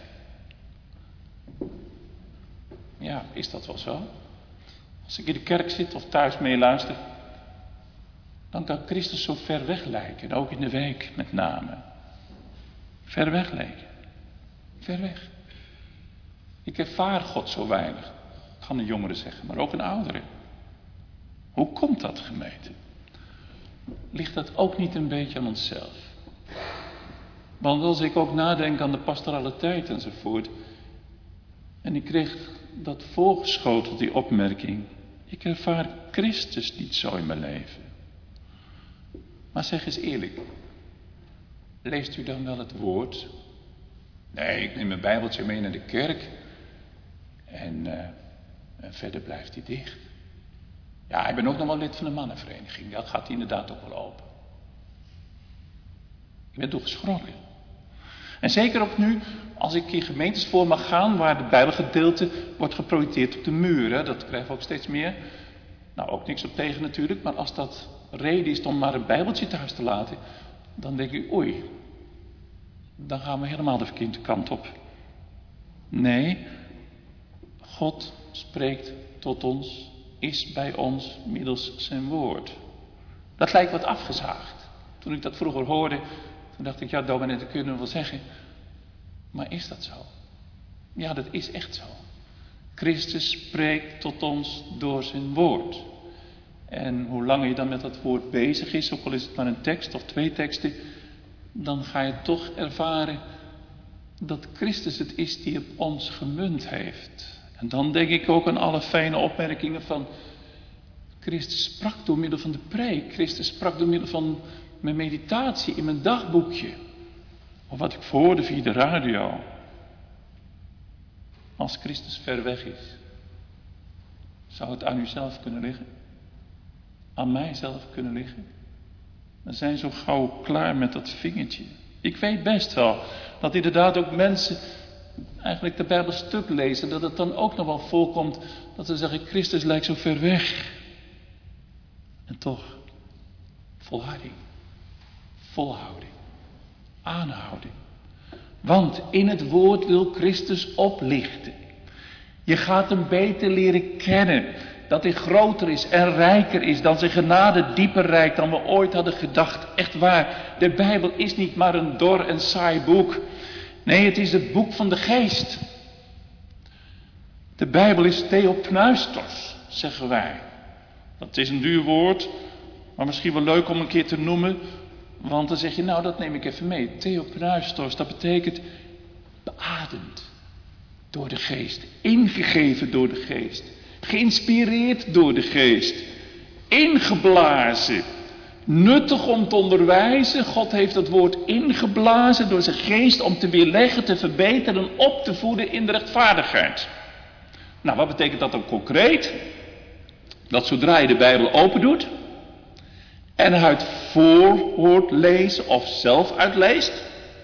B: Ja, is dat wel zo? Als ik in de kerk zit of thuis meeluister, dan kan Christus zo ver weg lijken. Ook in de week met name. Ver weg lijken. Ver weg. Ik ervaar God zo weinig. Kan een jongere zeggen, maar ook een oudere. Hoe komt dat, gemeente? Ligt dat ook niet een beetje aan onszelf? Want als ik ook nadenk aan de pastoraliteit enzovoort. En ik kreeg dat voorgeschoteld, die opmerking. Ik ervaar Christus niet zo in mijn leven. Maar zeg eens eerlijk. Leest u dan wel het woord? Nee, ik neem mijn bijbeltje mee naar de kerk. En, uh, en verder blijft hij dicht. Ja, ik ben ook nog wel lid van de mannenvereniging. Dat gaat inderdaad ook wel open. Ik ben toch geschrokken. En zeker ook nu, als ik in gemeentes voor mag gaan, waar de bijbelgedeelte wordt geprojecteerd op de muur. Hè, dat krijgen we ook steeds meer. Nou, ook niks op tegen natuurlijk. Maar als dat reden is om maar een bijbeltje thuis te laten, dan denk ik, oei. Dan gaan we helemaal de verkeerde kant op. Nee, God spreekt tot ons, is bij ons middels zijn woord. Dat lijkt wat afgezaagd. Toen ik dat vroeger hoorde, toen dacht ik, ja, dominee, dat kunnen we wel zeggen. Maar is dat zo? Ja, dat is echt zo. Christus spreekt tot ons door zijn woord. En hoe langer je dan met dat woord bezig is, ook al is het maar een tekst of twee teksten, dan ga je toch ervaren dat Christus het is die op ons gemunt heeft. En dan denk ik ook aan alle fijne opmerkingen van Christus sprak door middel van de preek. Christus sprak door middel van mijn meditatie in mijn dagboekje. Of wat ik hoorde via de radio. Als Christus ver weg is, zou het aan u zelf kunnen liggen? Aan mij zelf kunnen liggen? We zijn zo gauw klaar met dat vingertje. Ik weet best wel dat inderdaad ook mensen eigenlijk de Bijbel stuk lezen, dat het dan ook nog wel voorkomt dat ze zeggen, Christus lijkt zo ver weg. En toch, volharding, volhouding, aanhouding. Want in het woord wil Christus oplichten. Je gaat hem beter leren kennen. Dat hij groter is en rijker is, dan zijn genade dieper reikt dan we ooit hadden gedacht. Echt waar, de Bijbel is niet maar een dor en saai boek. Nee, het is het boek van de geest. De Bijbel is theopneustos, zeggen wij. Dat is een duur woord, maar misschien wel leuk om een keer te noemen. Want dan zeg je, nou dat neem ik even mee. Theopneustos, dat betekent beademd door de geest. Ingegeven door de geest. Geïnspireerd door de geest. Ingeblazen. Nuttig om te onderwijzen. God heeft het woord ingeblazen door zijn geest om te weerleggen, te verbeteren en op te voeden in de rechtvaardigheid. Nou, wat betekent dat dan concreet? Dat zodra je de Bijbel open doet en uit voorwoord lezen of zelf uitleest,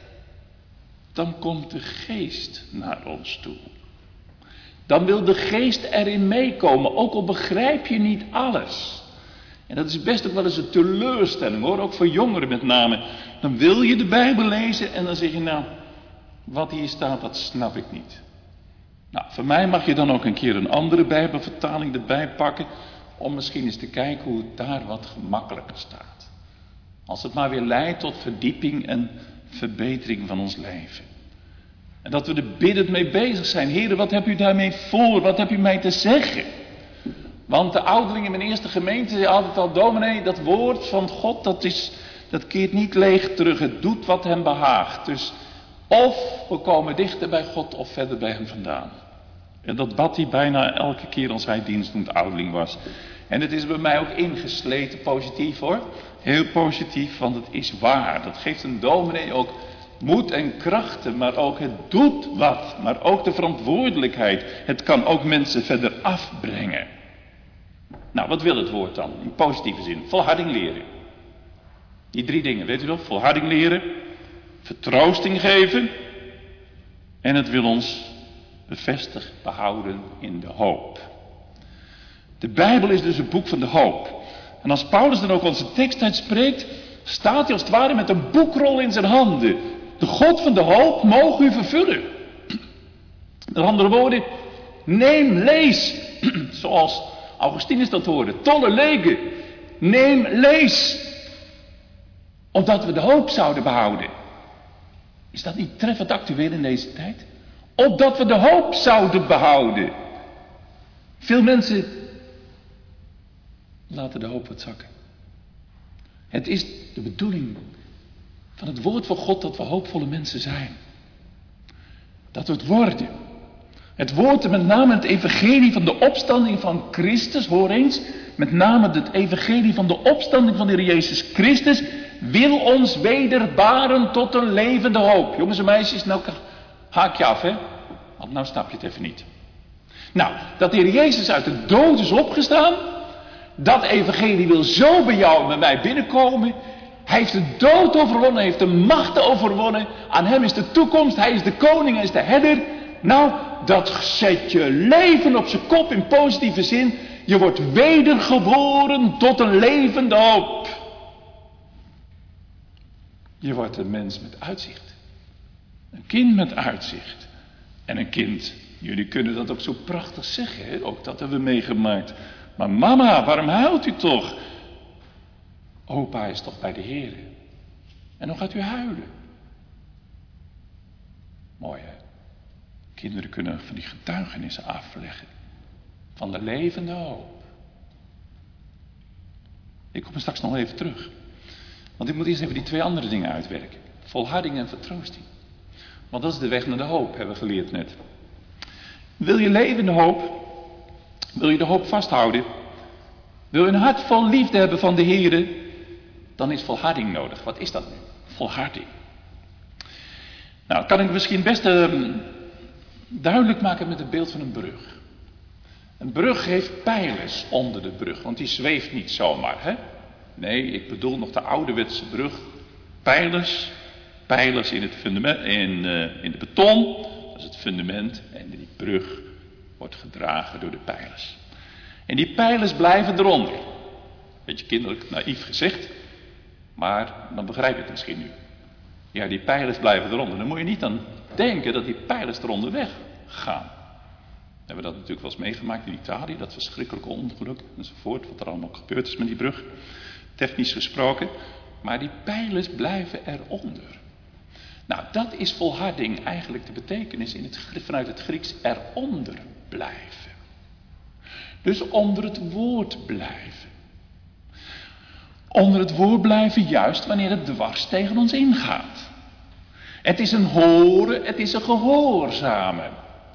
B: dan komt de geest naar ons toe. Dan wil de geest erin meekomen, ook al begrijp je niet alles. En dat is best ook wel eens een teleurstelling hoor, ook voor jongeren met name. Dan wil je de Bijbel lezen en dan zeg je nou, wat hier staat dat snap ik niet. Nou, voor mij mag je dan ook een keer een andere Bijbelvertaling erbij pakken, om misschien eens te kijken hoe het daar wat gemakkelijker staat. Als het maar weer leidt tot verdieping en verbetering van ons leven. En dat we er biddend mee bezig zijn. Heren, wat heb u daarmee voor? Wat heb u mij te zeggen? Want de ouderling in mijn eerste gemeente zei altijd al, dominee, dat woord van God, dat, is, dat keert niet leeg terug. Het doet wat hem behaagt. Dus of we komen dichter bij God of verder bij hem vandaan. En dat bad hij bijna elke keer als hij dienstdoend ouderling was. En het is bij mij ook ingesleten positief hoor. Heel positief, want het is waar. Dat geeft een dominee ook moed en krachten, maar ook het doet wat. Maar ook de verantwoordelijkheid. Het kan ook mensen verder afbrengen. Nou, wat wil het woord dan? In positieve zin. Volharding leren. Die drie dingen, weet u nog? Volharding leren. Vertroosting geven. En het wil ons bevestigd behouden in de hoop. De Bijbel is dus een boek van de hoop. En als Paulus dan ook onze tekst uitspreekt, staat hij als het ware met een boekrol in zijn handen. De God van de hoop mogen u vervullen. Met andere woorden, neem, lees, zoals Augustinus dat hoorde, tolle lege, neem, lees, opdat we de hoop zouden behouden. Is dat niet treffend actueel in deze tijd? Opdat we de hoop zouden behouden. Veel mensen laten de hoop wat zakken. Het is de bedoeling van het woord van God dat we hoopvolle mensen zijn. Dat we het worden. Het woord en met name het evangelie van de opstanding van Christus, hoor eens, met name het evangelie van de opstanding van de Heer Jezus Christus, wil ons wederbaren tot een levende hoop. Jongens en meisjes, nou haak je af hè, want nou snap je het even niet. Nou, dat de Heer Jezus uit de dood is opgestaan, dat evangelie wil zo bij jou en bij mij binnenkomen. Hij heeft de dood overwonnen, hij heeft de machten overwonnen. Aan hem is de toekomst, hij is de koning, hij is de herder. Nou, dat zet je leven op zijn kop in positieve zin. Je wordt wedergeboren tot een levende hoop. Je wordt een mens met uitzicht. Een kind met uitzicht. En een kind, jullie kunnen dat ook zo prachtig zeggen, hè? Ook dat hebben we meegemaakt. Maar mama, waarom huilt u toch? Opa is toch bij de Heer. En dan gaat u huilen. Mooi hè. Kinderen kunnen van die getuigenissen afleggen. Van de levende hoop. Ik kom er straks nog even terug. Want ik moet eerst even die twee andere dingen uitwerken. Volharding en vertroosting. Want dat is de weg naar de hoop, hebben we geleerd net. Wil je leven in de hoop? Wil je de hoop vasthouden? Wil je een hart vol liefde hebben van de Heere? Dan is volharding nodig. Wat is dat nu? Volharding. Nou, kan ik misschien best uh, duidelijk maken met het beeld van een brug. Een brug heeft pijlers onder de brug, want die zweeft niet zomaar, hè? Nee, ik bedoel nog de ouderwetse brug. Pijlers, pijlers in het fundament, in, uh, in de beton, dat is het fundament. En die brug wordt gedragen door de pijlers. En die pijlers blijven eronder. Beetje kinderlijk, naïef gezegd, maar dan begrijp je het misschien nu. Ja, die pijlers blijven eronder. Dan moet je niet aan denken dat die pijlers eronder weggaan. We hebben dat natuurlijk wel eens meegemaakt in Italië, dat verschrikkelijke ongeluk enzovoort, wat er allemaal gebeurd is met die brug. Technisch gesproken, maar die pijlers blijven eronder. Nou, dat is volharding eigenlijk de betekenis in het, vanuit het Grieks eronder blijven. Dus onder het woord blijven. Onder het woord blijven juist wanneer het dwars tegen ons ingaat. Het is een horen, het is een gehoorzamen.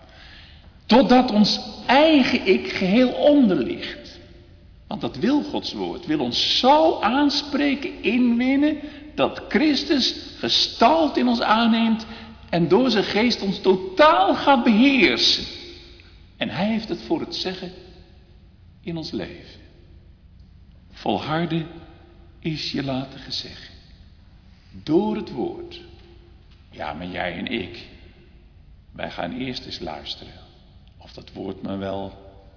B: Totdat ons eigen ik geheel onder ligt. Want dat wil Gods woord. Wil ons zo aanspreken, inwinnen, dat Christus gestalte in ons aanneemt en door zijn geest ons totaal gaat beheersen. En hij heeft het voor het zeggen in ons leven. Volharden is je laten gezegd. Door het woord. Ja, maar jij en ik, wij gaan eerst eens luisteren. Of dat woord me wel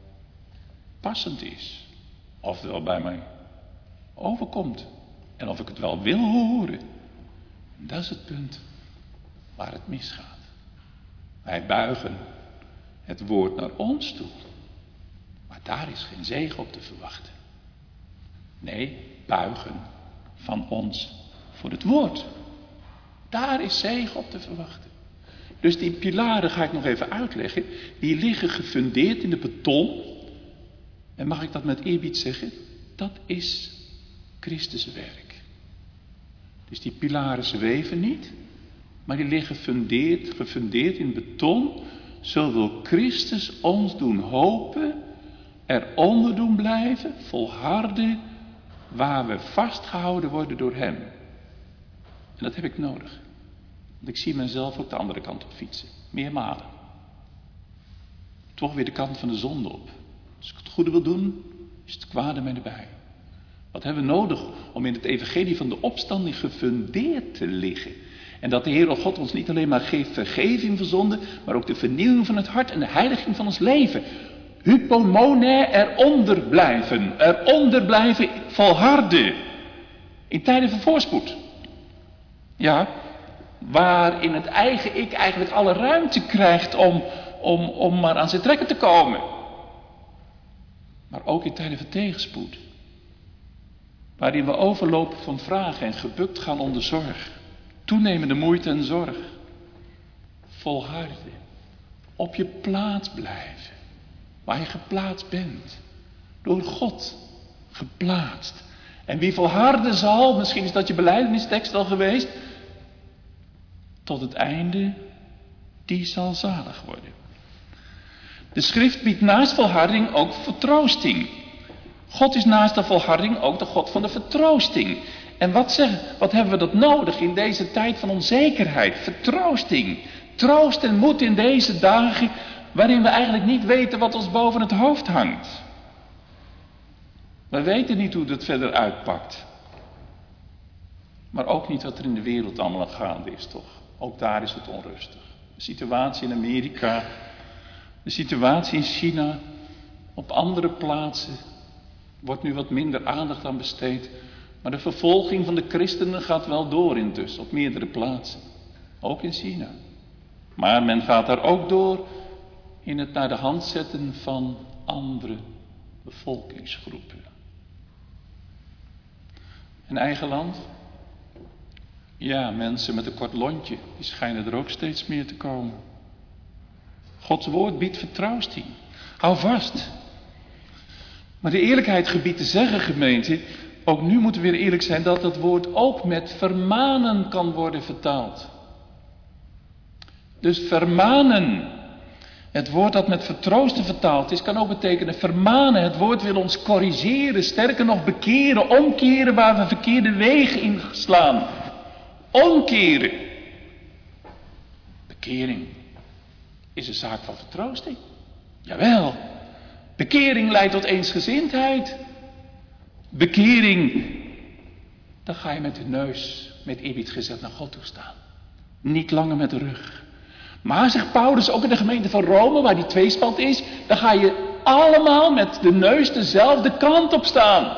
B: passend is. Of het wel bij mij overkomt. En of ik het wel wil horen. Dat is het punt waar het misgaat. Wij buigen het woord naar ons toe. Maar daar is geen zegen op te verwachten. Nee, buigen van ons voor het woord. Daar is zegen op te verwachten. Dus die pilaren ga ik nog even uitleggen. Die liggen gefundeerd in de beton. En mag ik dat met eerbied zeggen? Dat is Christus' werk. Dus die pilaren zweven niet. Maar die liggen gefundeerd, gefundeerd in beton. Zo wil Christus ons doen hopen. Eronder doen blijven. Volharden. Waar we vastgehouden worden door hem. En dat heb ik nodig. Want ik zie mezelf ook de andere kant op fietsen. Meermalen. Toch weer de kant van de zonde op. Als ik het goede wil doen, is het kwade mij erbij. Wat hebben we nodig om in het evangelie van de opstanding gefundeerd te liggen? En dat de Heere God ons niet alleen maar geeft vergeving van zonde, maar ook de vernieuwing van het hart en de heiliging van ons leven. Hypomone, eronder blijven. Eronder blijven, volharden. In tijden van voorspoed. Ja, waarin het eigen ik eigenlijk alle ruimte krijgt om, om, om maar aan zijn trekken te komen. Maar ook in tijden van tegenspoed. Waarin we overlopen van vragen en gebukt gaan onder zorg. Toenemende moeite en zorg. Volharden. Op je plaats blijven. Waar je geplaatst bent. Door God geplaatst. En wie volharden zal, misschien is dat je belijdenistekst al geweest. Tot het einde, die zal zalig worden. De schrift biedt naast volharding ook vertroosting. God is naast de volharding ook de God van de vertroosting. En wat, zeg, wat hebben we dat nodig in deze tijd van onzekerheid? Vertroosting. Troost en moed in deze dagen waarin we eigenlijk niet weten wat ons boven het hoofd hangt. We weten niet hoe het verder uitpakt. Maar ook niet wat er in de wereld allemaal gaande is, toch? Ook daar is het onrustig. De situatie in Amerika, de situatie in China, op andere plaatsen wordt nu wat minder aandacht aan besteed. Maar de vervolging van de christenen gaat wel door intussen, op meerdere plaatsen. Ook in China. Maar men gaat daar ook door in het naar de hand zetten van andere bevolkingsgroepen. In eigen land? Ja, mensen met een kort lontje, die schijnen er ook steeds meer te komen. Gods woord biedt vertroosting. Hou vast. Maar de eerlijkheid gebiedt te zeggen, gemeente, ook nu moeten we weer eerlijk zijn, dat het woord ook met vermanen kan worden vertaald. Dus vermanen. Het woord dat met vertroosten vertaald is, kan ook betekenen vermanen. Het woord wil ons corrigeren, sterker nog bekeren, omkeren waar we verkeerde wegen inslaan. Omkeren. Bekering is een zaak van vertroosting. Jawel. Bekering leidt tot eensgezindheid. Bekering, dan ga je met de neus, met eerbied gezet, naar God toe staan. Niet langer met de rug. Maar, zegt Paulus, ook in de gemeente van Rome, waar die tweespalt is, dan ga je allemaal met de neus dezelfde kant op staan.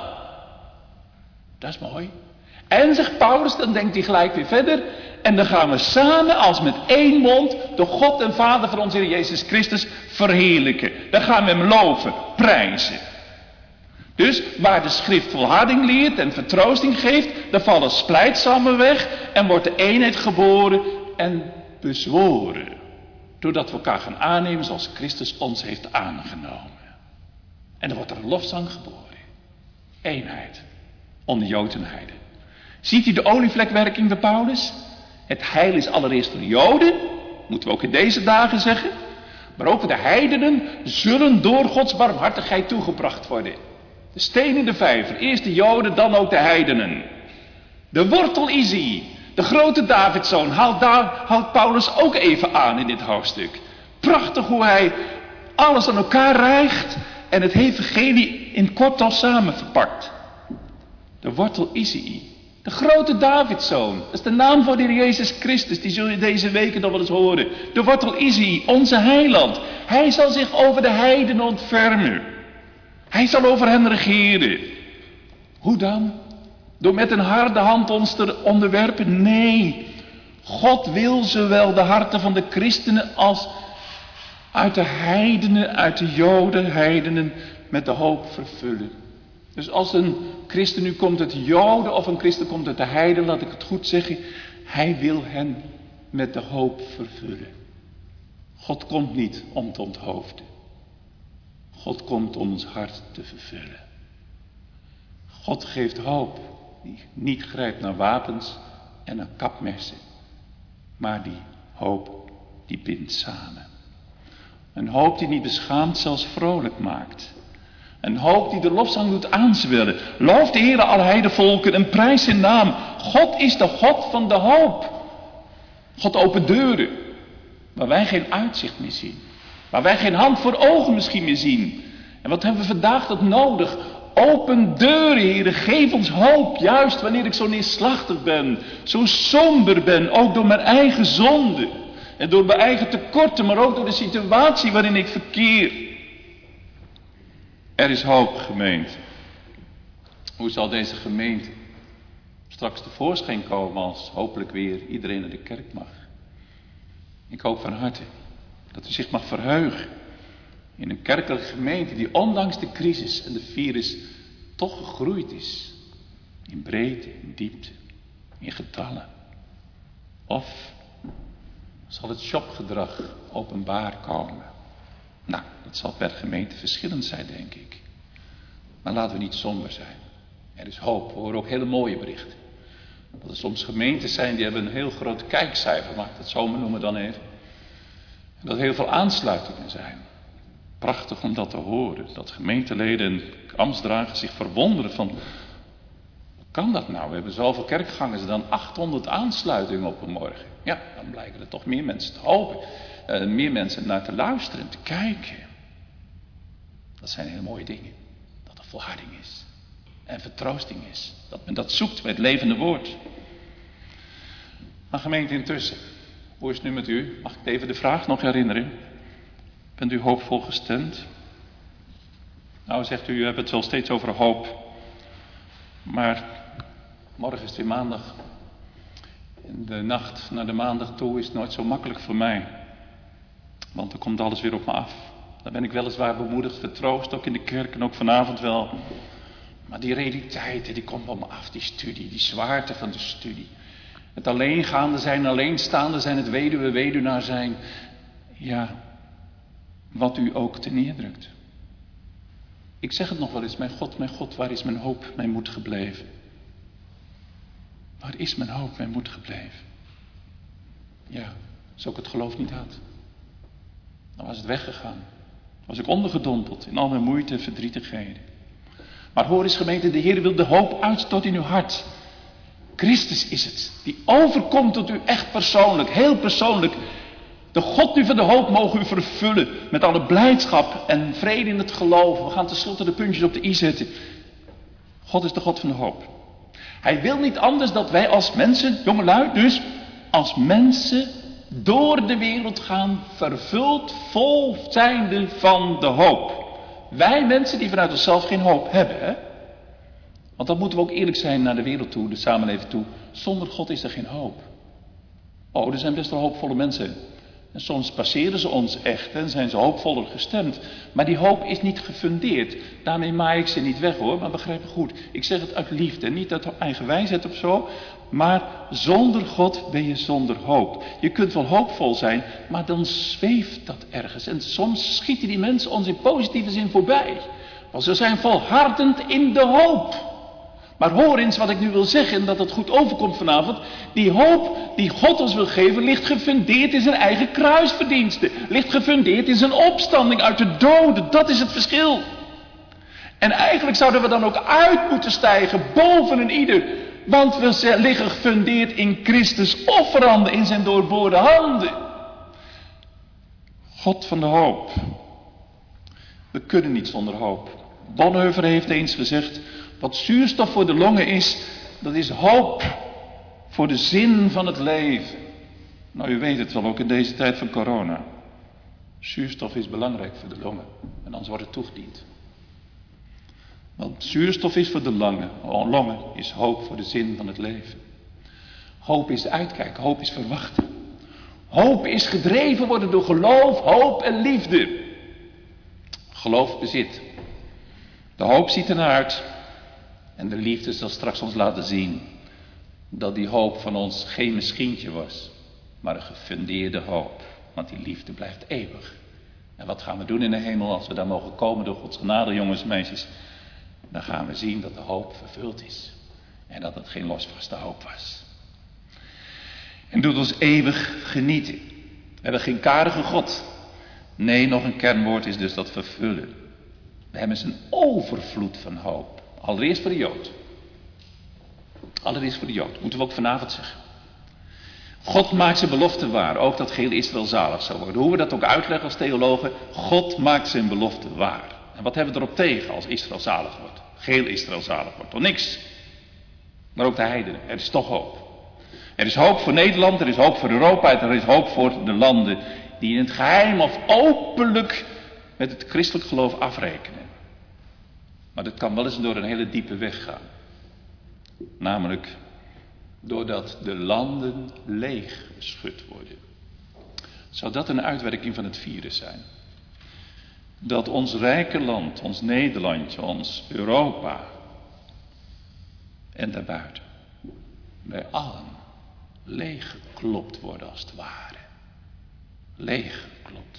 B: Dat is mooi. En, zegt Paulus, dan denkt hij gelijk weer verder, en dan gaan we samen als met één mond de God en Vader van onze Heer Jezus Christus verheerlijken. Dan gaan we hem loven, prijzen. Dus waar de schrift volharding leert en vertroosting geeft, dan vallen splijtsammen weg en wordt de eenheid geboren en bezworen. Doordat we elkaar gaan aannemen zoals Christus ons heeft aangenomen. En dan wordt er een lofzang geboren. Eenheid onder Jood en Heiden. Ziet u de olievlekwerking bij Paulus? Het heil is allereerst voor de Joden, moeten we ook in deze dagen zeggen. Maar ook voor de heidenen zullen door Gods barmhartigheid toegebracht worden. De steen in de vijver, eerst de Joden, dan ook de heidenen. De wortel is hij. De grote Davidszoon haalt, daar, haalt Paulus ook even aan in dit hoofdstuk. Prachtig hoe hij alles aan elkaar rijgt en het evangelie in kortaf samen verpakt. De wortel Isaïe. De grote Davidszoon. Dat is de naam van de Heer Jezus Christus. Die zul je deze weken nog wel eens horen. De wortel Isaïe, onze heiland. Hij zal zich over de heidenen ontfermen. Hij zal over hen regeren. Hoe dan? Door met een harde hand ons te onderwerpen? Nee. God wil zowel de harten van de christenen als uit de heidenen, uit de Joden, heidenen met de hoop vervullen. Dus als een christen nu komt uit de Joden of een christen komt uit de heiden, laat ik het goed zeggen. Hij wil hen met de hoop vervullen. God komt niet om te onthoofden. God komt om ons hart te vervullen. God geeft hoop die niet grijpt naar wapens en naar kapmessen. Maar die hoop die bindt samen. Een hoop die niet beschaamt, zelfs vrolijk maakt. Een hoop die de lofzang doet aanzwellen. Loof de Heere alle heidevolken en prijs zijn naam. God is de God van de hoop. God opent deuren waar wij geen uitzicht meer zien. Waar wij geen hand voor ogen misschien meer zien. En wat hebben we vandaag dat nodig? Open deuren, Heere, geef ons hoop. Juist wanneer ik zo neerslachtig ben, zo somber ben, ook door mijn eigen zonde. En door mijn eigen tekorten, maar ook door de situatie waarin ik verkeer. Er is hoop, gemeente. Hoe zal deze gemeente straks tevoorschijn komen als hopelijk weer iedereen naar de kerk mag? Ik hoop van harte dat u zich mag verheugen in een kerkelijke gemeente die ondanks de crisis en de virus toch gegroeid is. In breedte, in diepte, in getallen. Of zal het shopgedrag openbaar komen? Nou, dat zal per gemeente verschillend zijn, denk ik. Maar laten we niet somber zijn. Er is hoop. We horen ook hele mooie berichten. Dat er soms gemeentes zijn die hebben een heel groot kijkcijfer, mag ik dat zo maar noemen dan even. En dat er heel veel aansluitingen zijn. Prachtig om dat te horen. Dat gemeenteleden en ambtsdragers zich verwonderen van, hoe kan dat nou? We hebben zoveel kerkgangers, dan achthonderd aansluitingen op een morgen. Ja, dan blijken er toch meer mensen te hopen. Uh, meer mensen naar te luisteren en te kijken. Dat zijn hele mooie dingen. Dat er volharding is. En vertroosting is. Dat men dat zoekt bij het levende woord. Maar gemeente intussen. Hoe is het nu met u? Mag ik even de vraag nog herinneren? Bent u hoopvol gestemd? Nou, zegt u, u hebt het wel steeds over hoop. Maar morgen is het weer maandag. En de nacht naar de maandag toe is nooit zo makkelijk voor mij. Want dan komt alles weer op me af. Dan ben ik weliswaar bemoedigd, vertroost, ook in de kerk en ook vanavond wel. Maar die realiteiten, die komen op me af, die studie, die zwaarte van de studie. Het alleengaande zijn, alleenstaande zijn, het weduwe, weduwnaar zijn. Ja, wat u ook te neerdrukt. Ik zeg het nog wel eens, mijn God, mijn God, waar is mijn hoop, mijn moed gebleven? Waar is mijn hoop, mijn moed gebleven? Ja, zo ik het geloof niet had. Dan was het weggegaan. Was ik ondergedompeld in al mijn moeite en verdrietigheden. Maar hoor eens gemeente, de Heer wil de hoop uitstorten in uw hart. Christus is het, die overkomt tot u echt persoonlijk, heel persoonlijk. De God nu van de hoop mogen u vervullen met alle blijdschap en vrede in het geloof. We gaan tenslotte de puntjes op de i zetten. God is de God van de hoop. Hij wil niet anders dat wij als mensen, jongelui, dus als mensen door de wereld gaan, vervuld, vol zijnde van de hoop. Wij mensen die vanuit onszelf geen hoop hebben, hè? Want dan moeten we ook eerlijk zijn naar de wereld toe, de samenleving toe. Zonder God is er geen hoop. Oh, er zijn best wel hoopvolle mensen. En soms passeren ze ons echt en zijn ze hoopvoller gestemd. Maar die hoop is niet gefundeerd. Daarmee maai ik ze niet weg hoor, maar begrijp me goed. Ik zeg het uit liefde, niet uit eigen wijsheid of zo. Maar zonder God ben je zonder hoop. Je kunt wel hoopvol zijn, maar dan zweeft dat ergens. En soms schieten die mensen ons in positieve zin voorbij. Want ze zijn volhardend in de hoop. Maar hoor eens wat ik nu wil zeggen, en dat het goed overkomt vanavond. Die hoop die God ons wil geven, ligt gefundeerd in zijn eigen kruisverdiensten. Ligt gefundeerd in zijn opstanding uit de doden. Dat is het verschil. En eigenlijk zouden we dan ook uit moeten stijgen boven een ieder. Want we liggen gefundeerd in Christus offeranden, in zijn doorboorde handen. God van de hoop. We kunnen niet zonder hoop. Bonhoeffer heeft eens gezegd, wat zuurstof voor de longen is, dat is hoop voor de zin van het leven. Nou, u weet het wel, ook in deze tijd van corona. Zuurstof is belangrijk voor de longen, en anders wordt het toegediend. Want zuurstof is voor de longen, oh, longen is hoop voor de zin van het leven. Hoop is uitkijken, hoop is verwachten. Hoop is gedreven worden door geloof, hoop en liefde. Geloof bezit. De hoop ziet ernaar uit. En de liefde zal straks ons laten zien dat die hoop van ons geen misschientje was, maar een gefundeerde hoop. Want die liefde blijft eeuwig. En wat gaan we doen in de hemel als we daar mogen komen door Gods genade, jongens en meisjes? Dan gaan we zien dat de hoop vervuld is. En dat het geen losvaste hoop was. En doet ons eeuwig genieten. We hebben geen karige God. Nee, nog een kernwoord is dus dat vervullen. We hebben een overvloed van hoop. Allereerst voor de Jood. Allereerst voor de Jood. Moeten we ook vanavond zeggen. God maakt zijn belofte waar. Ook dat geheel Israël zalig zou worden. Hoe we dat ook uitleggen als theologen. God maakt zijn belofte waar. En wat hebben we erop tegen als Israël zalig wordt? Geheel Israël zalig wordt. Toch niks. Maar ook de heidenen. Er is toch hoop. Er is hoop voor Nederland. Er is hoop voor Europa. En er is hoop voor de landen die in het geheim of openlijk met het christelijk geloof afrekenen. Maar dat kan wel eens door een hele diepe weg gaan. Namelijk doordat de landen leeg geschud worden. Zou dat een uitwerking van het virus zijn? Dat ons rijke land, ons Nederlandje, ons Europa en daarbuiten bij allen leeggeklopt worden als het ware. Leeggeklopt.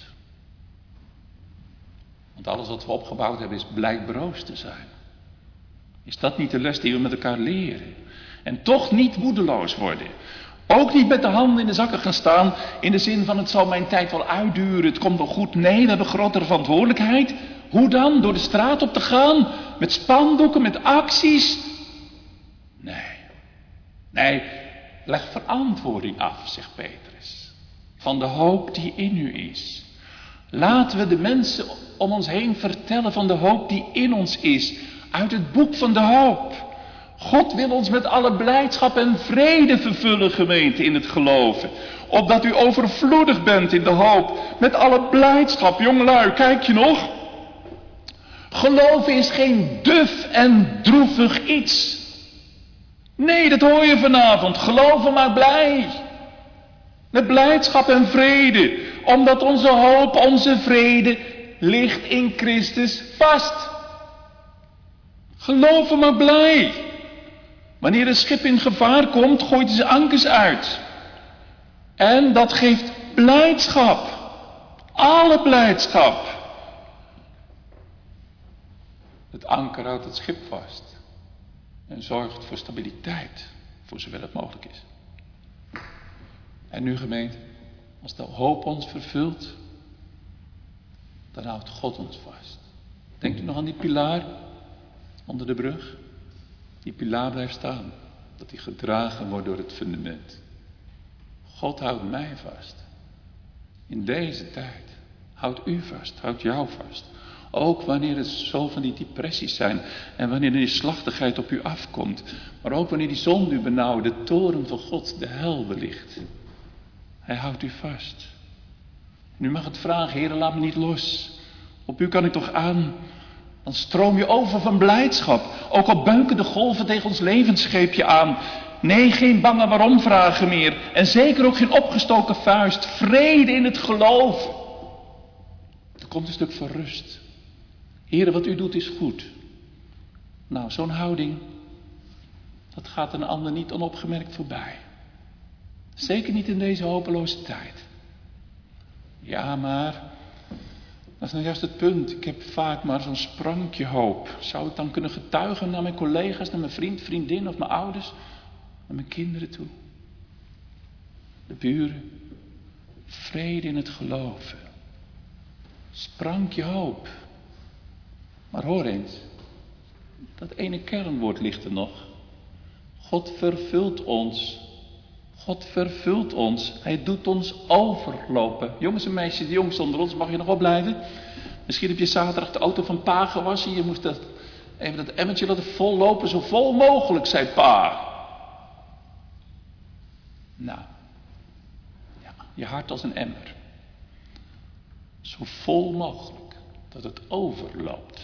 B: Want alles wat we opgebouwd hebben is blijk broos te zijn. Is dat niet de les die we met elkaar leren? En toch niet moedeloos worden. Ook niet met de handen in de zakken gaan staan in de zin van het zal mijn tijd wel uitduren, het komt wel goed. Nee, we hebben grotere verantwoordelijkheid. Hoe dan? Door de straat op te gaan? Met spandoeken, met acties? Nee. Nee, leg verantwoording af, zegt Petrus. Van de hoop die in u is. Laten we de mensen om ons heen vertellen van de hoop die in ons is. Uit het boek van de hoop. God wil ons met alle blijdschap en vrede vervullen, gemeente, in het geloven. Opdat u overvloedig bent in de hoop. Met alle blijdschap, jongelui, kijk je nog? Geloven is geen duf en droevig iets. Nee, dat hoor je vanavond. Geloven maar blij. Met blijdschap en vrede. Omdat onze hoop, onze vrede ligt in Christus vast. Geloven maar blij. Wanneer een schip in gevaar komt, gooit hij zijn ankers uit. En dat geeft blijdschap. Alle blijdschap. Het anker houdt het schip vast. En zorgt voor stabiliteit. Voor zover het mogelijk is. En nu gemeente, als de hoop ons vervult. dan houdt God ons vast. Denkt u nog aan die pilaar onder de brug? Die pilaar blijft staan. Dat die gedragen wordt door het fundament. God houdt mij vast. In deze tijd. Houdt u vast. Houdt jou vast. Ook wanneer het zo van die depressies zijn. En wanneer die slachtigheid op u afkomt. Maar ook wanneer die zonde u benauwt. De toren van God de hel belicht. Hij houdt u vast. En u mag het vragen. Heer, laat me niet los. Op u kan ik toch aan. Dan stroom je over van blijdschap. Ook al beuken de golven tegen ons levensscheepje aan. Nee, geen bange waarom vragen meer. En zeker ook geen opgestoken vuist. Vrede in het geloof. Er komt een stuk van rust. Heere, wat u doet is goed. Nou, zo'n houding, dat gaat een ander niet onopgemerkt voorbij. Zeker niet in deze hopeloze tijd. Ja, maar dat is nou juist het punt. Ik heb vaak maar zo'n sprankje hoop. Zou ik dan kunnen getuigen naar mijn collega's, naar mijn vriend, vriendin of mijn ouders, naar mijn kinderen toe? De buren. Vrede in het geloven. Sprankje hoop. Maar hoor eens, dat ene kernwoord ligt er nog. God vervult ons. God vervult ons. Hij doet ons overlopen. Jongens en meisjes, de jongste onder ons, mag je nog opblijven? Misschien heb je zaterdag de auto van pa gewassen. Je moest dat, even dat emmertje laten vollopen, zo vol mogelijk, zei pa. Nou, ja, je hart als een emmer. Zo vol mogelijk, dat het overloopt.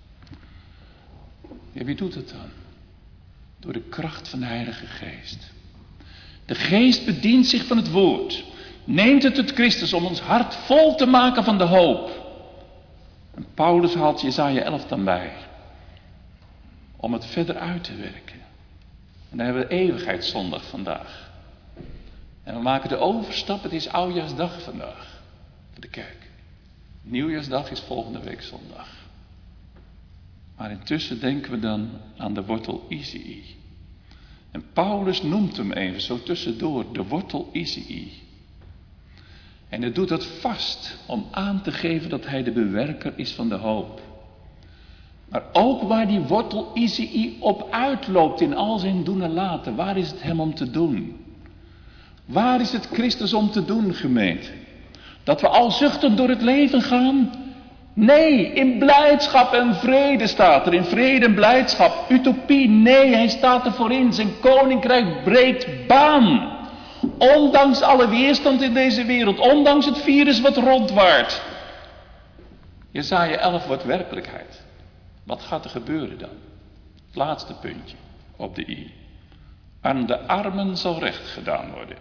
B: Ja, wie doet het dan? Door de kracht van de Heilige Geest. De Geest bedient zich van het woord. Neemt het tot Christus om ons hart vol te maken van de hoop. En Paulus haalt Jesaja elf dan bij. Om het verder uit te werken. En dan hebben we eeuwigheidszondag vandaag. En we maken de overstap, het is oudjaarsdag vandaag. Voor de kerk. Nieuwjaarsdag is volgende week zondag. Maar intussen denken we dan aan de wortel Izei. En Paulus noemt hem even zo tussendoor, de wortel Izei. En hij doet dat vast om aan te geven dat hij de bewerker is van de hoop. Maar ook waar die wortel Izei op uitloopt in al zijn doen en laten, waar is het hem om te doen? Waar is het Christus om te doen, gemeente? Dat we al zuchtend door het leven gaan? Nee, in blijdschap en vrede staat er. In vrede en blijdschap. Utopie, nee, hij staat er voorin. Zijn koninkrijk breekt baan. Ondanks alle weerstand in deze wereld. Ondanks het virus wat rondwaart. Jesaja elf wordt werkelijkheid. Wat gaat er gebeuren dan? Het laatste puntje op de i. Aan de armen zal recht gedaan worden.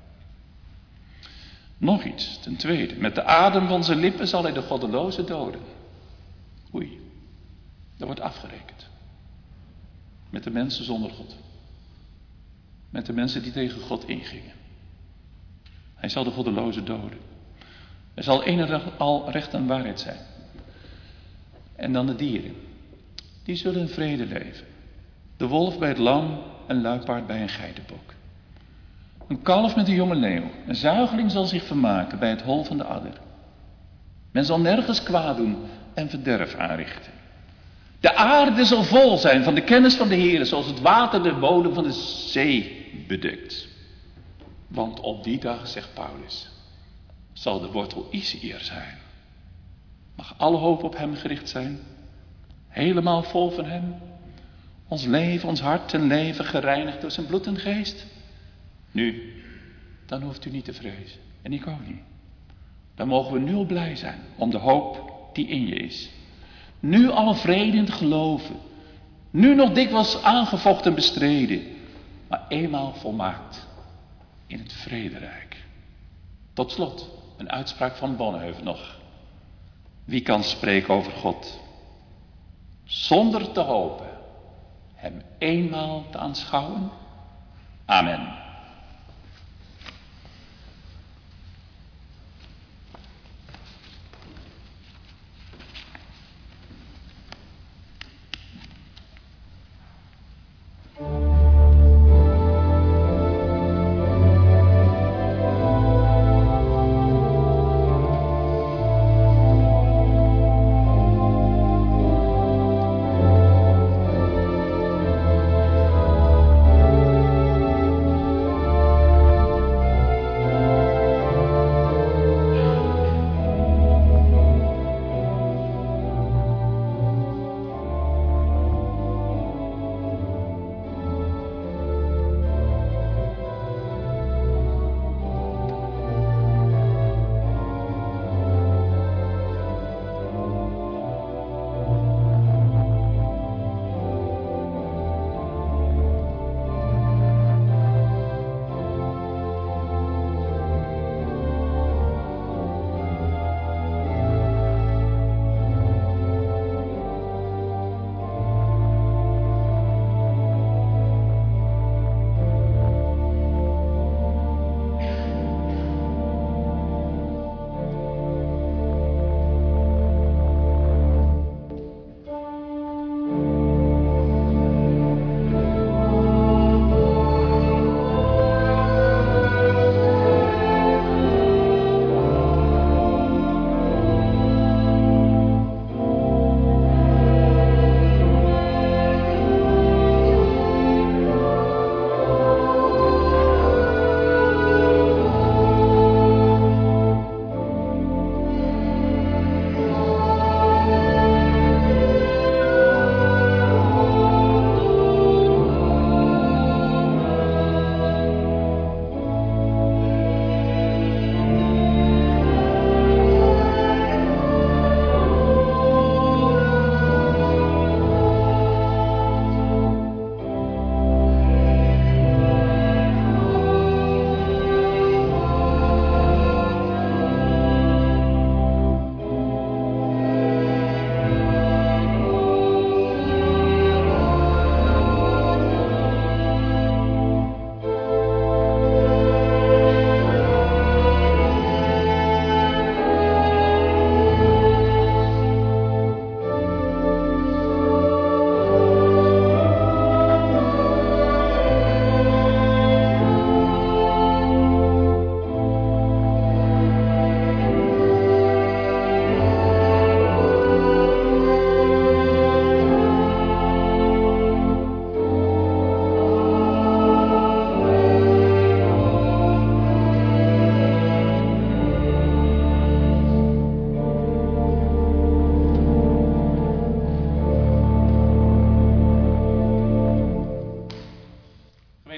B: Nog iets, ten tweede. Met de adem van zijn lippen zal hij de goddeloze doden. Oei, dat wordt afgerekend. Met de mensen zonder God. Met de mensen die tegen God ingingen. Hij zal de goddeloze doden. Er zal enig al recht en waarheid zijn. En dan de dieren. Die zullen in vrede leven. De wolf bij het lam, een luipaard bij een geitenbok. Een kalf met een jonge leeuw. Een zuigeling zal zich vermaken bij het hol van de adder. Men zal nergens kwaad doen en verderf aanrichten. De aarde zal vol zijn van de kennis van de Heer, zoals het water de bodem van de zee bedekt. Want op die dag, zegt Paulus, zal de wortel Izei er zijn. Mag alle hoop op hem gericht zijn? Helemaal vol van hem? Ons leven, ons hart en leven gereinigd door zijn bloed en geest? Nu, dan hoeft u niet te vrezen. En ik ook niet. Dan mogen we nu al blij zijn om de hoop die in je is. Nu al vrede in het geloven. Nu nog dikwijls aangevochten en bestreden. Maar eenmaal volmaakt in het vrederijk. Tot slot, een uitspraak van Bonhoeffer nog. Wie kan spreken over God? Zonder te hopen hem eenmaal te aanschouwen? Amen.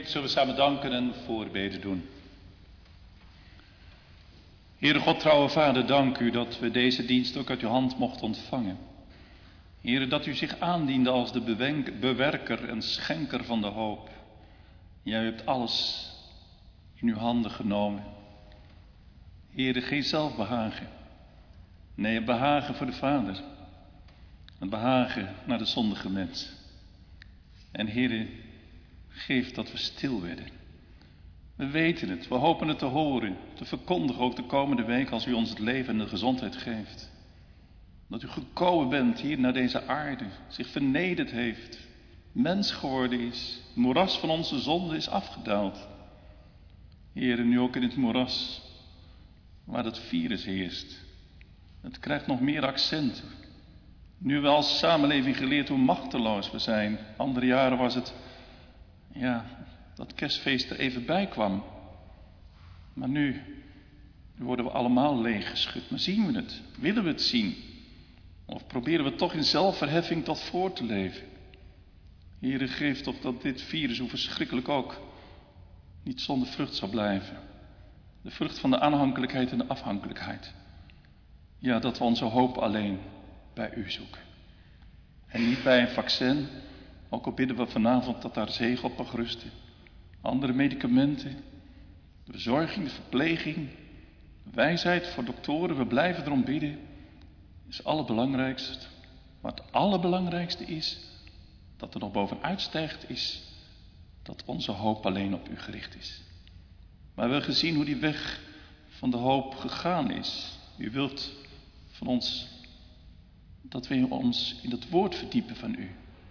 B: zullen we samen danken en voorbeden doen. Heere God, trouwe Vader, dank u dat we deze dienst ook uit uw hand mochten ontvangen. Heere, dat u zich aandiende als de bewenk, bewerker en schenker van de hoop. Jij hebt alles in uw handen genomen. Heere, geen zelfbehagen. Nee, het behagen voor de Vader. Het behagen naar de zondige mens. En Heere, geef dat we stil werden. We weten het, we hopen het te horen, te verkondigen ook de komende week als u ons het leven en de gezondheid geeft. Dat u gekomen bent hier naar deze aarde, zich vernederd heeft, mens geworden is, het moeras van onze zonde is afgedaald. Heere, nu ook in het moeras waar dat virus heerst. Het krijgt nog meer accenten. Nu hebben we als samenleving geleerd hoe machteloos we zijn. Andere jaren was het, ja, dat kerstfeest er even bij kwam. Maar nu, nu worden we allemaal leeggeschud. Maar zien we het? Willen we het zien? Of proberen we toch in zelfverheffing tot voor te leven? Heere, geef toch dat dit virus, hoe verschrikkelijk ook, niet zonder vrucht zal blijven. De vrucht van de aanhankelijkheid en de afhankelijkheid. Ja, dat we onze hoop alleen bij u zoeken. En niet bij een vaccin, ook al bidden we vanavond dat daar zegen op mag rusten. Andere medicamenten, de verzorging, de verpleging, de wijsheid voor doktoren, we blijven erom bidden. Is het allerbelangrijkste. Maar het allerbelangrijkste is, dat er nog bovenuit stijgt, is dat onze hoop alleen op u gericht is. Maar we hebben gezien hoe die weg van de hoop gegaan is. U wilt van ons dat we ons in het woord verdiepen van u.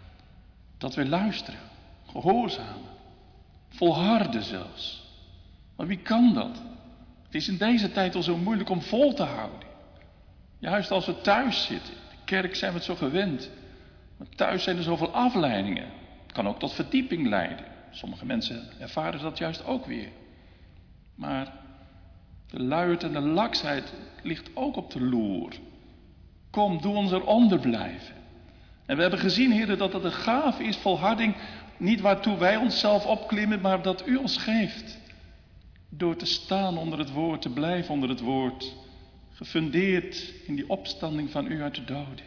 B: Dat we luisteren, gehoorzamen, volharden zelfs. Maar wie kan dat? Het is in deze tijd al zo moeilijk om vol te houden. Juist als we thuis zitten. De kerk zijn we het zo gewend. Maar thuis zijn er zoveel afleidingen. Het kan ook tot verdieping leiden. Sommige mensen ervaren dat juist ook weer. Maar de luiheid en de laksheid ligt ook op de loer. Kom, doe ons eronder blijven. En we hebben gezien, heren, dat het een gave is, volharding. Niet waartoe wij onszelf opklimmen, maar dat u ons geeft. Door te staan onder het woord, te blijven onder het woord. Gefundeerd in die opstanding van u uit de doden.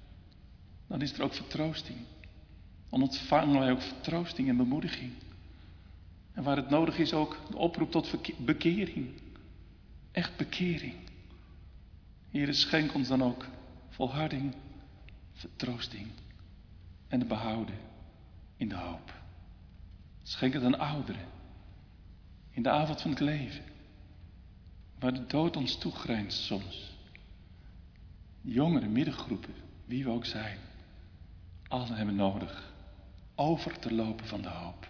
B: Dan is er ook vertroosting. Dan ontvangen wij ook vertroosting en bemoediging. En waar het nodig is ook de oproep tot bekering. Echt bekering. Heere, schenk ons dan ook volharding, vertroosting en de behouden in de hoop. Schenk het aan ouderen. In de avond van het leven. Waar de dood ons toegrijnst soms. Jongeren, middengroepen, wie we ook zijn. Allen hebben nodig over te lopen van de hoop.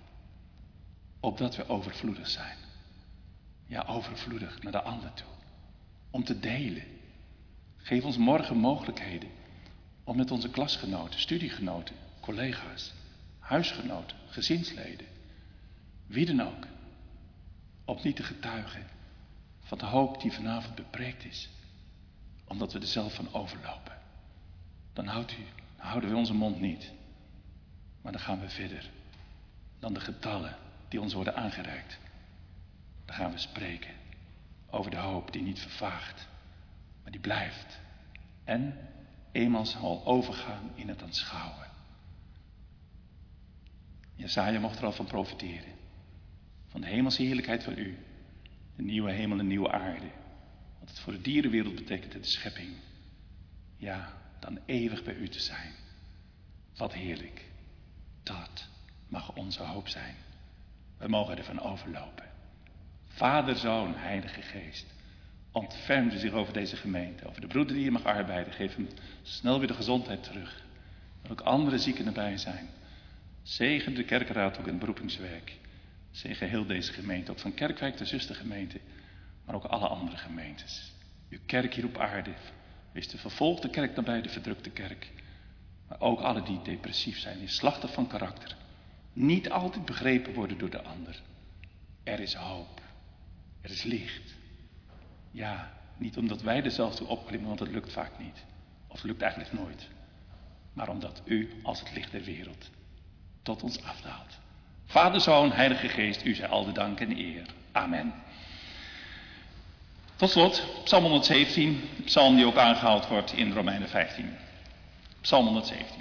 B: Opdat we overvloedig zijn. Ja, overvloedig naar de ander toe. Om te delen. Geef ons morgen mogelijkheden om met onze klasgenoten, studiegenoten, collega's, huisgenoten, gezinsleden, wie dan ook, opnieuw te getuigen van de hoop die vanavond bepreekt is. Omdat we er zelf van overlopen. Dan, houdt u, dan houden we onze mond niet. Maar dan gaan we verder dan de getallen die ons worden aangereikt. Dan gaan we spreken over de hoop die niet vervaagt, maar die blijft. En eenmaal zal overgaan in het aanschouwen. Jesaja mocht er al van profiteren. Van de hemelse heerlijkheid van u. De nieuwe hemel en nieuwe aarde. Wat het voor de dierenwereld betekent en de schepping. Ja, dan eeuwig bij u te zijn. Wat heerlijk. Dat mag onze hoop zijn. We mogen ervan overlopen. Vader, Zoon, Heilige Geest. Ontfermde zich over deze gemeente. Over de broeder die hier mag arbeiden. Geef hem snel weer de gezondheid terug. Dat ook andere zieken erbij zijn. Zegen de kerkraad ook in het beroepingswerk. Zegen heel deze gemeente. Ook van Kerkwijk, de zustergemeente. Maar ook alle andere gemeentes. Uw kerk hier op aarde. Wees de vervolgde kerk daarbij, de verdrukte kerk. Maar ook alle die depressief zijn. Die slachten van karakter. Niet altijd begrepen worden door de ander. Er is hoop. Er is licht. Ja, niet omdat wij er zelf toe opklimmen, want het lukt vaak niet. Of het lukt eigenlijk nooit. Maar omdat u als het licht der wereld tot ons afdaalt. Vader, Zoon, Heilige Geest, u zij al de dank en eer. Amen. Tot slot, Psalm honderdzeventien, de psalm die ook aangehaald wordt in Romeinen vijftien. Psalm honderdzeventien.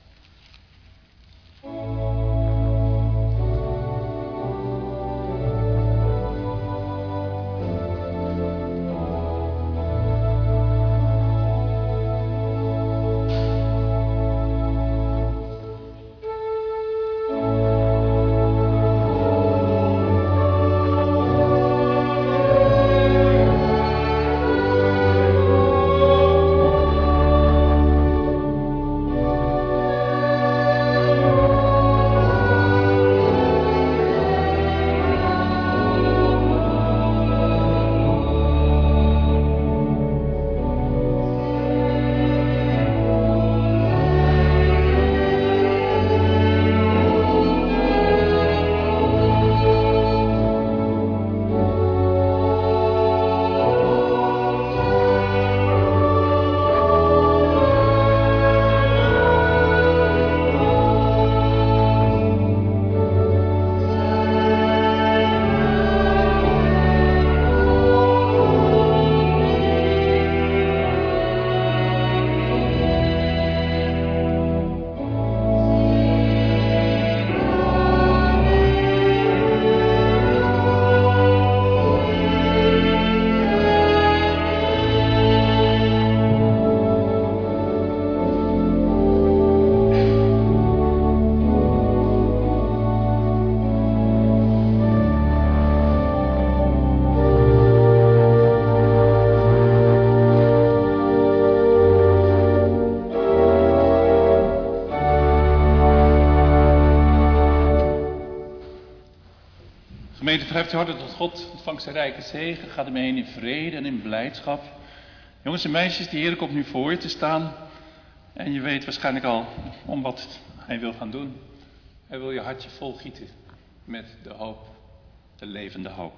B: Gemeente, verheft je harten tot God, ontvang zijn rijke zegen, ga ermee heen in vrede en in blijdschap. Jongens en meisjes, de Heer komt nu voor je te staan en je weet waarschijnlijk al om wat hij wil gaan doen. Hij wil je hartje volgieten met de hoop, de levende hoop.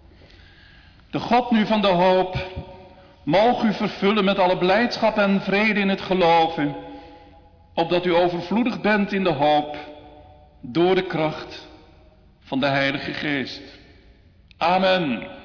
B: De God nu van de hoop, mogen u vervullen met alle blijdschap en vrede in het geloven, opdat u overvloedig bent in de hoop, door de kracht van de Heilige Geest. Amen.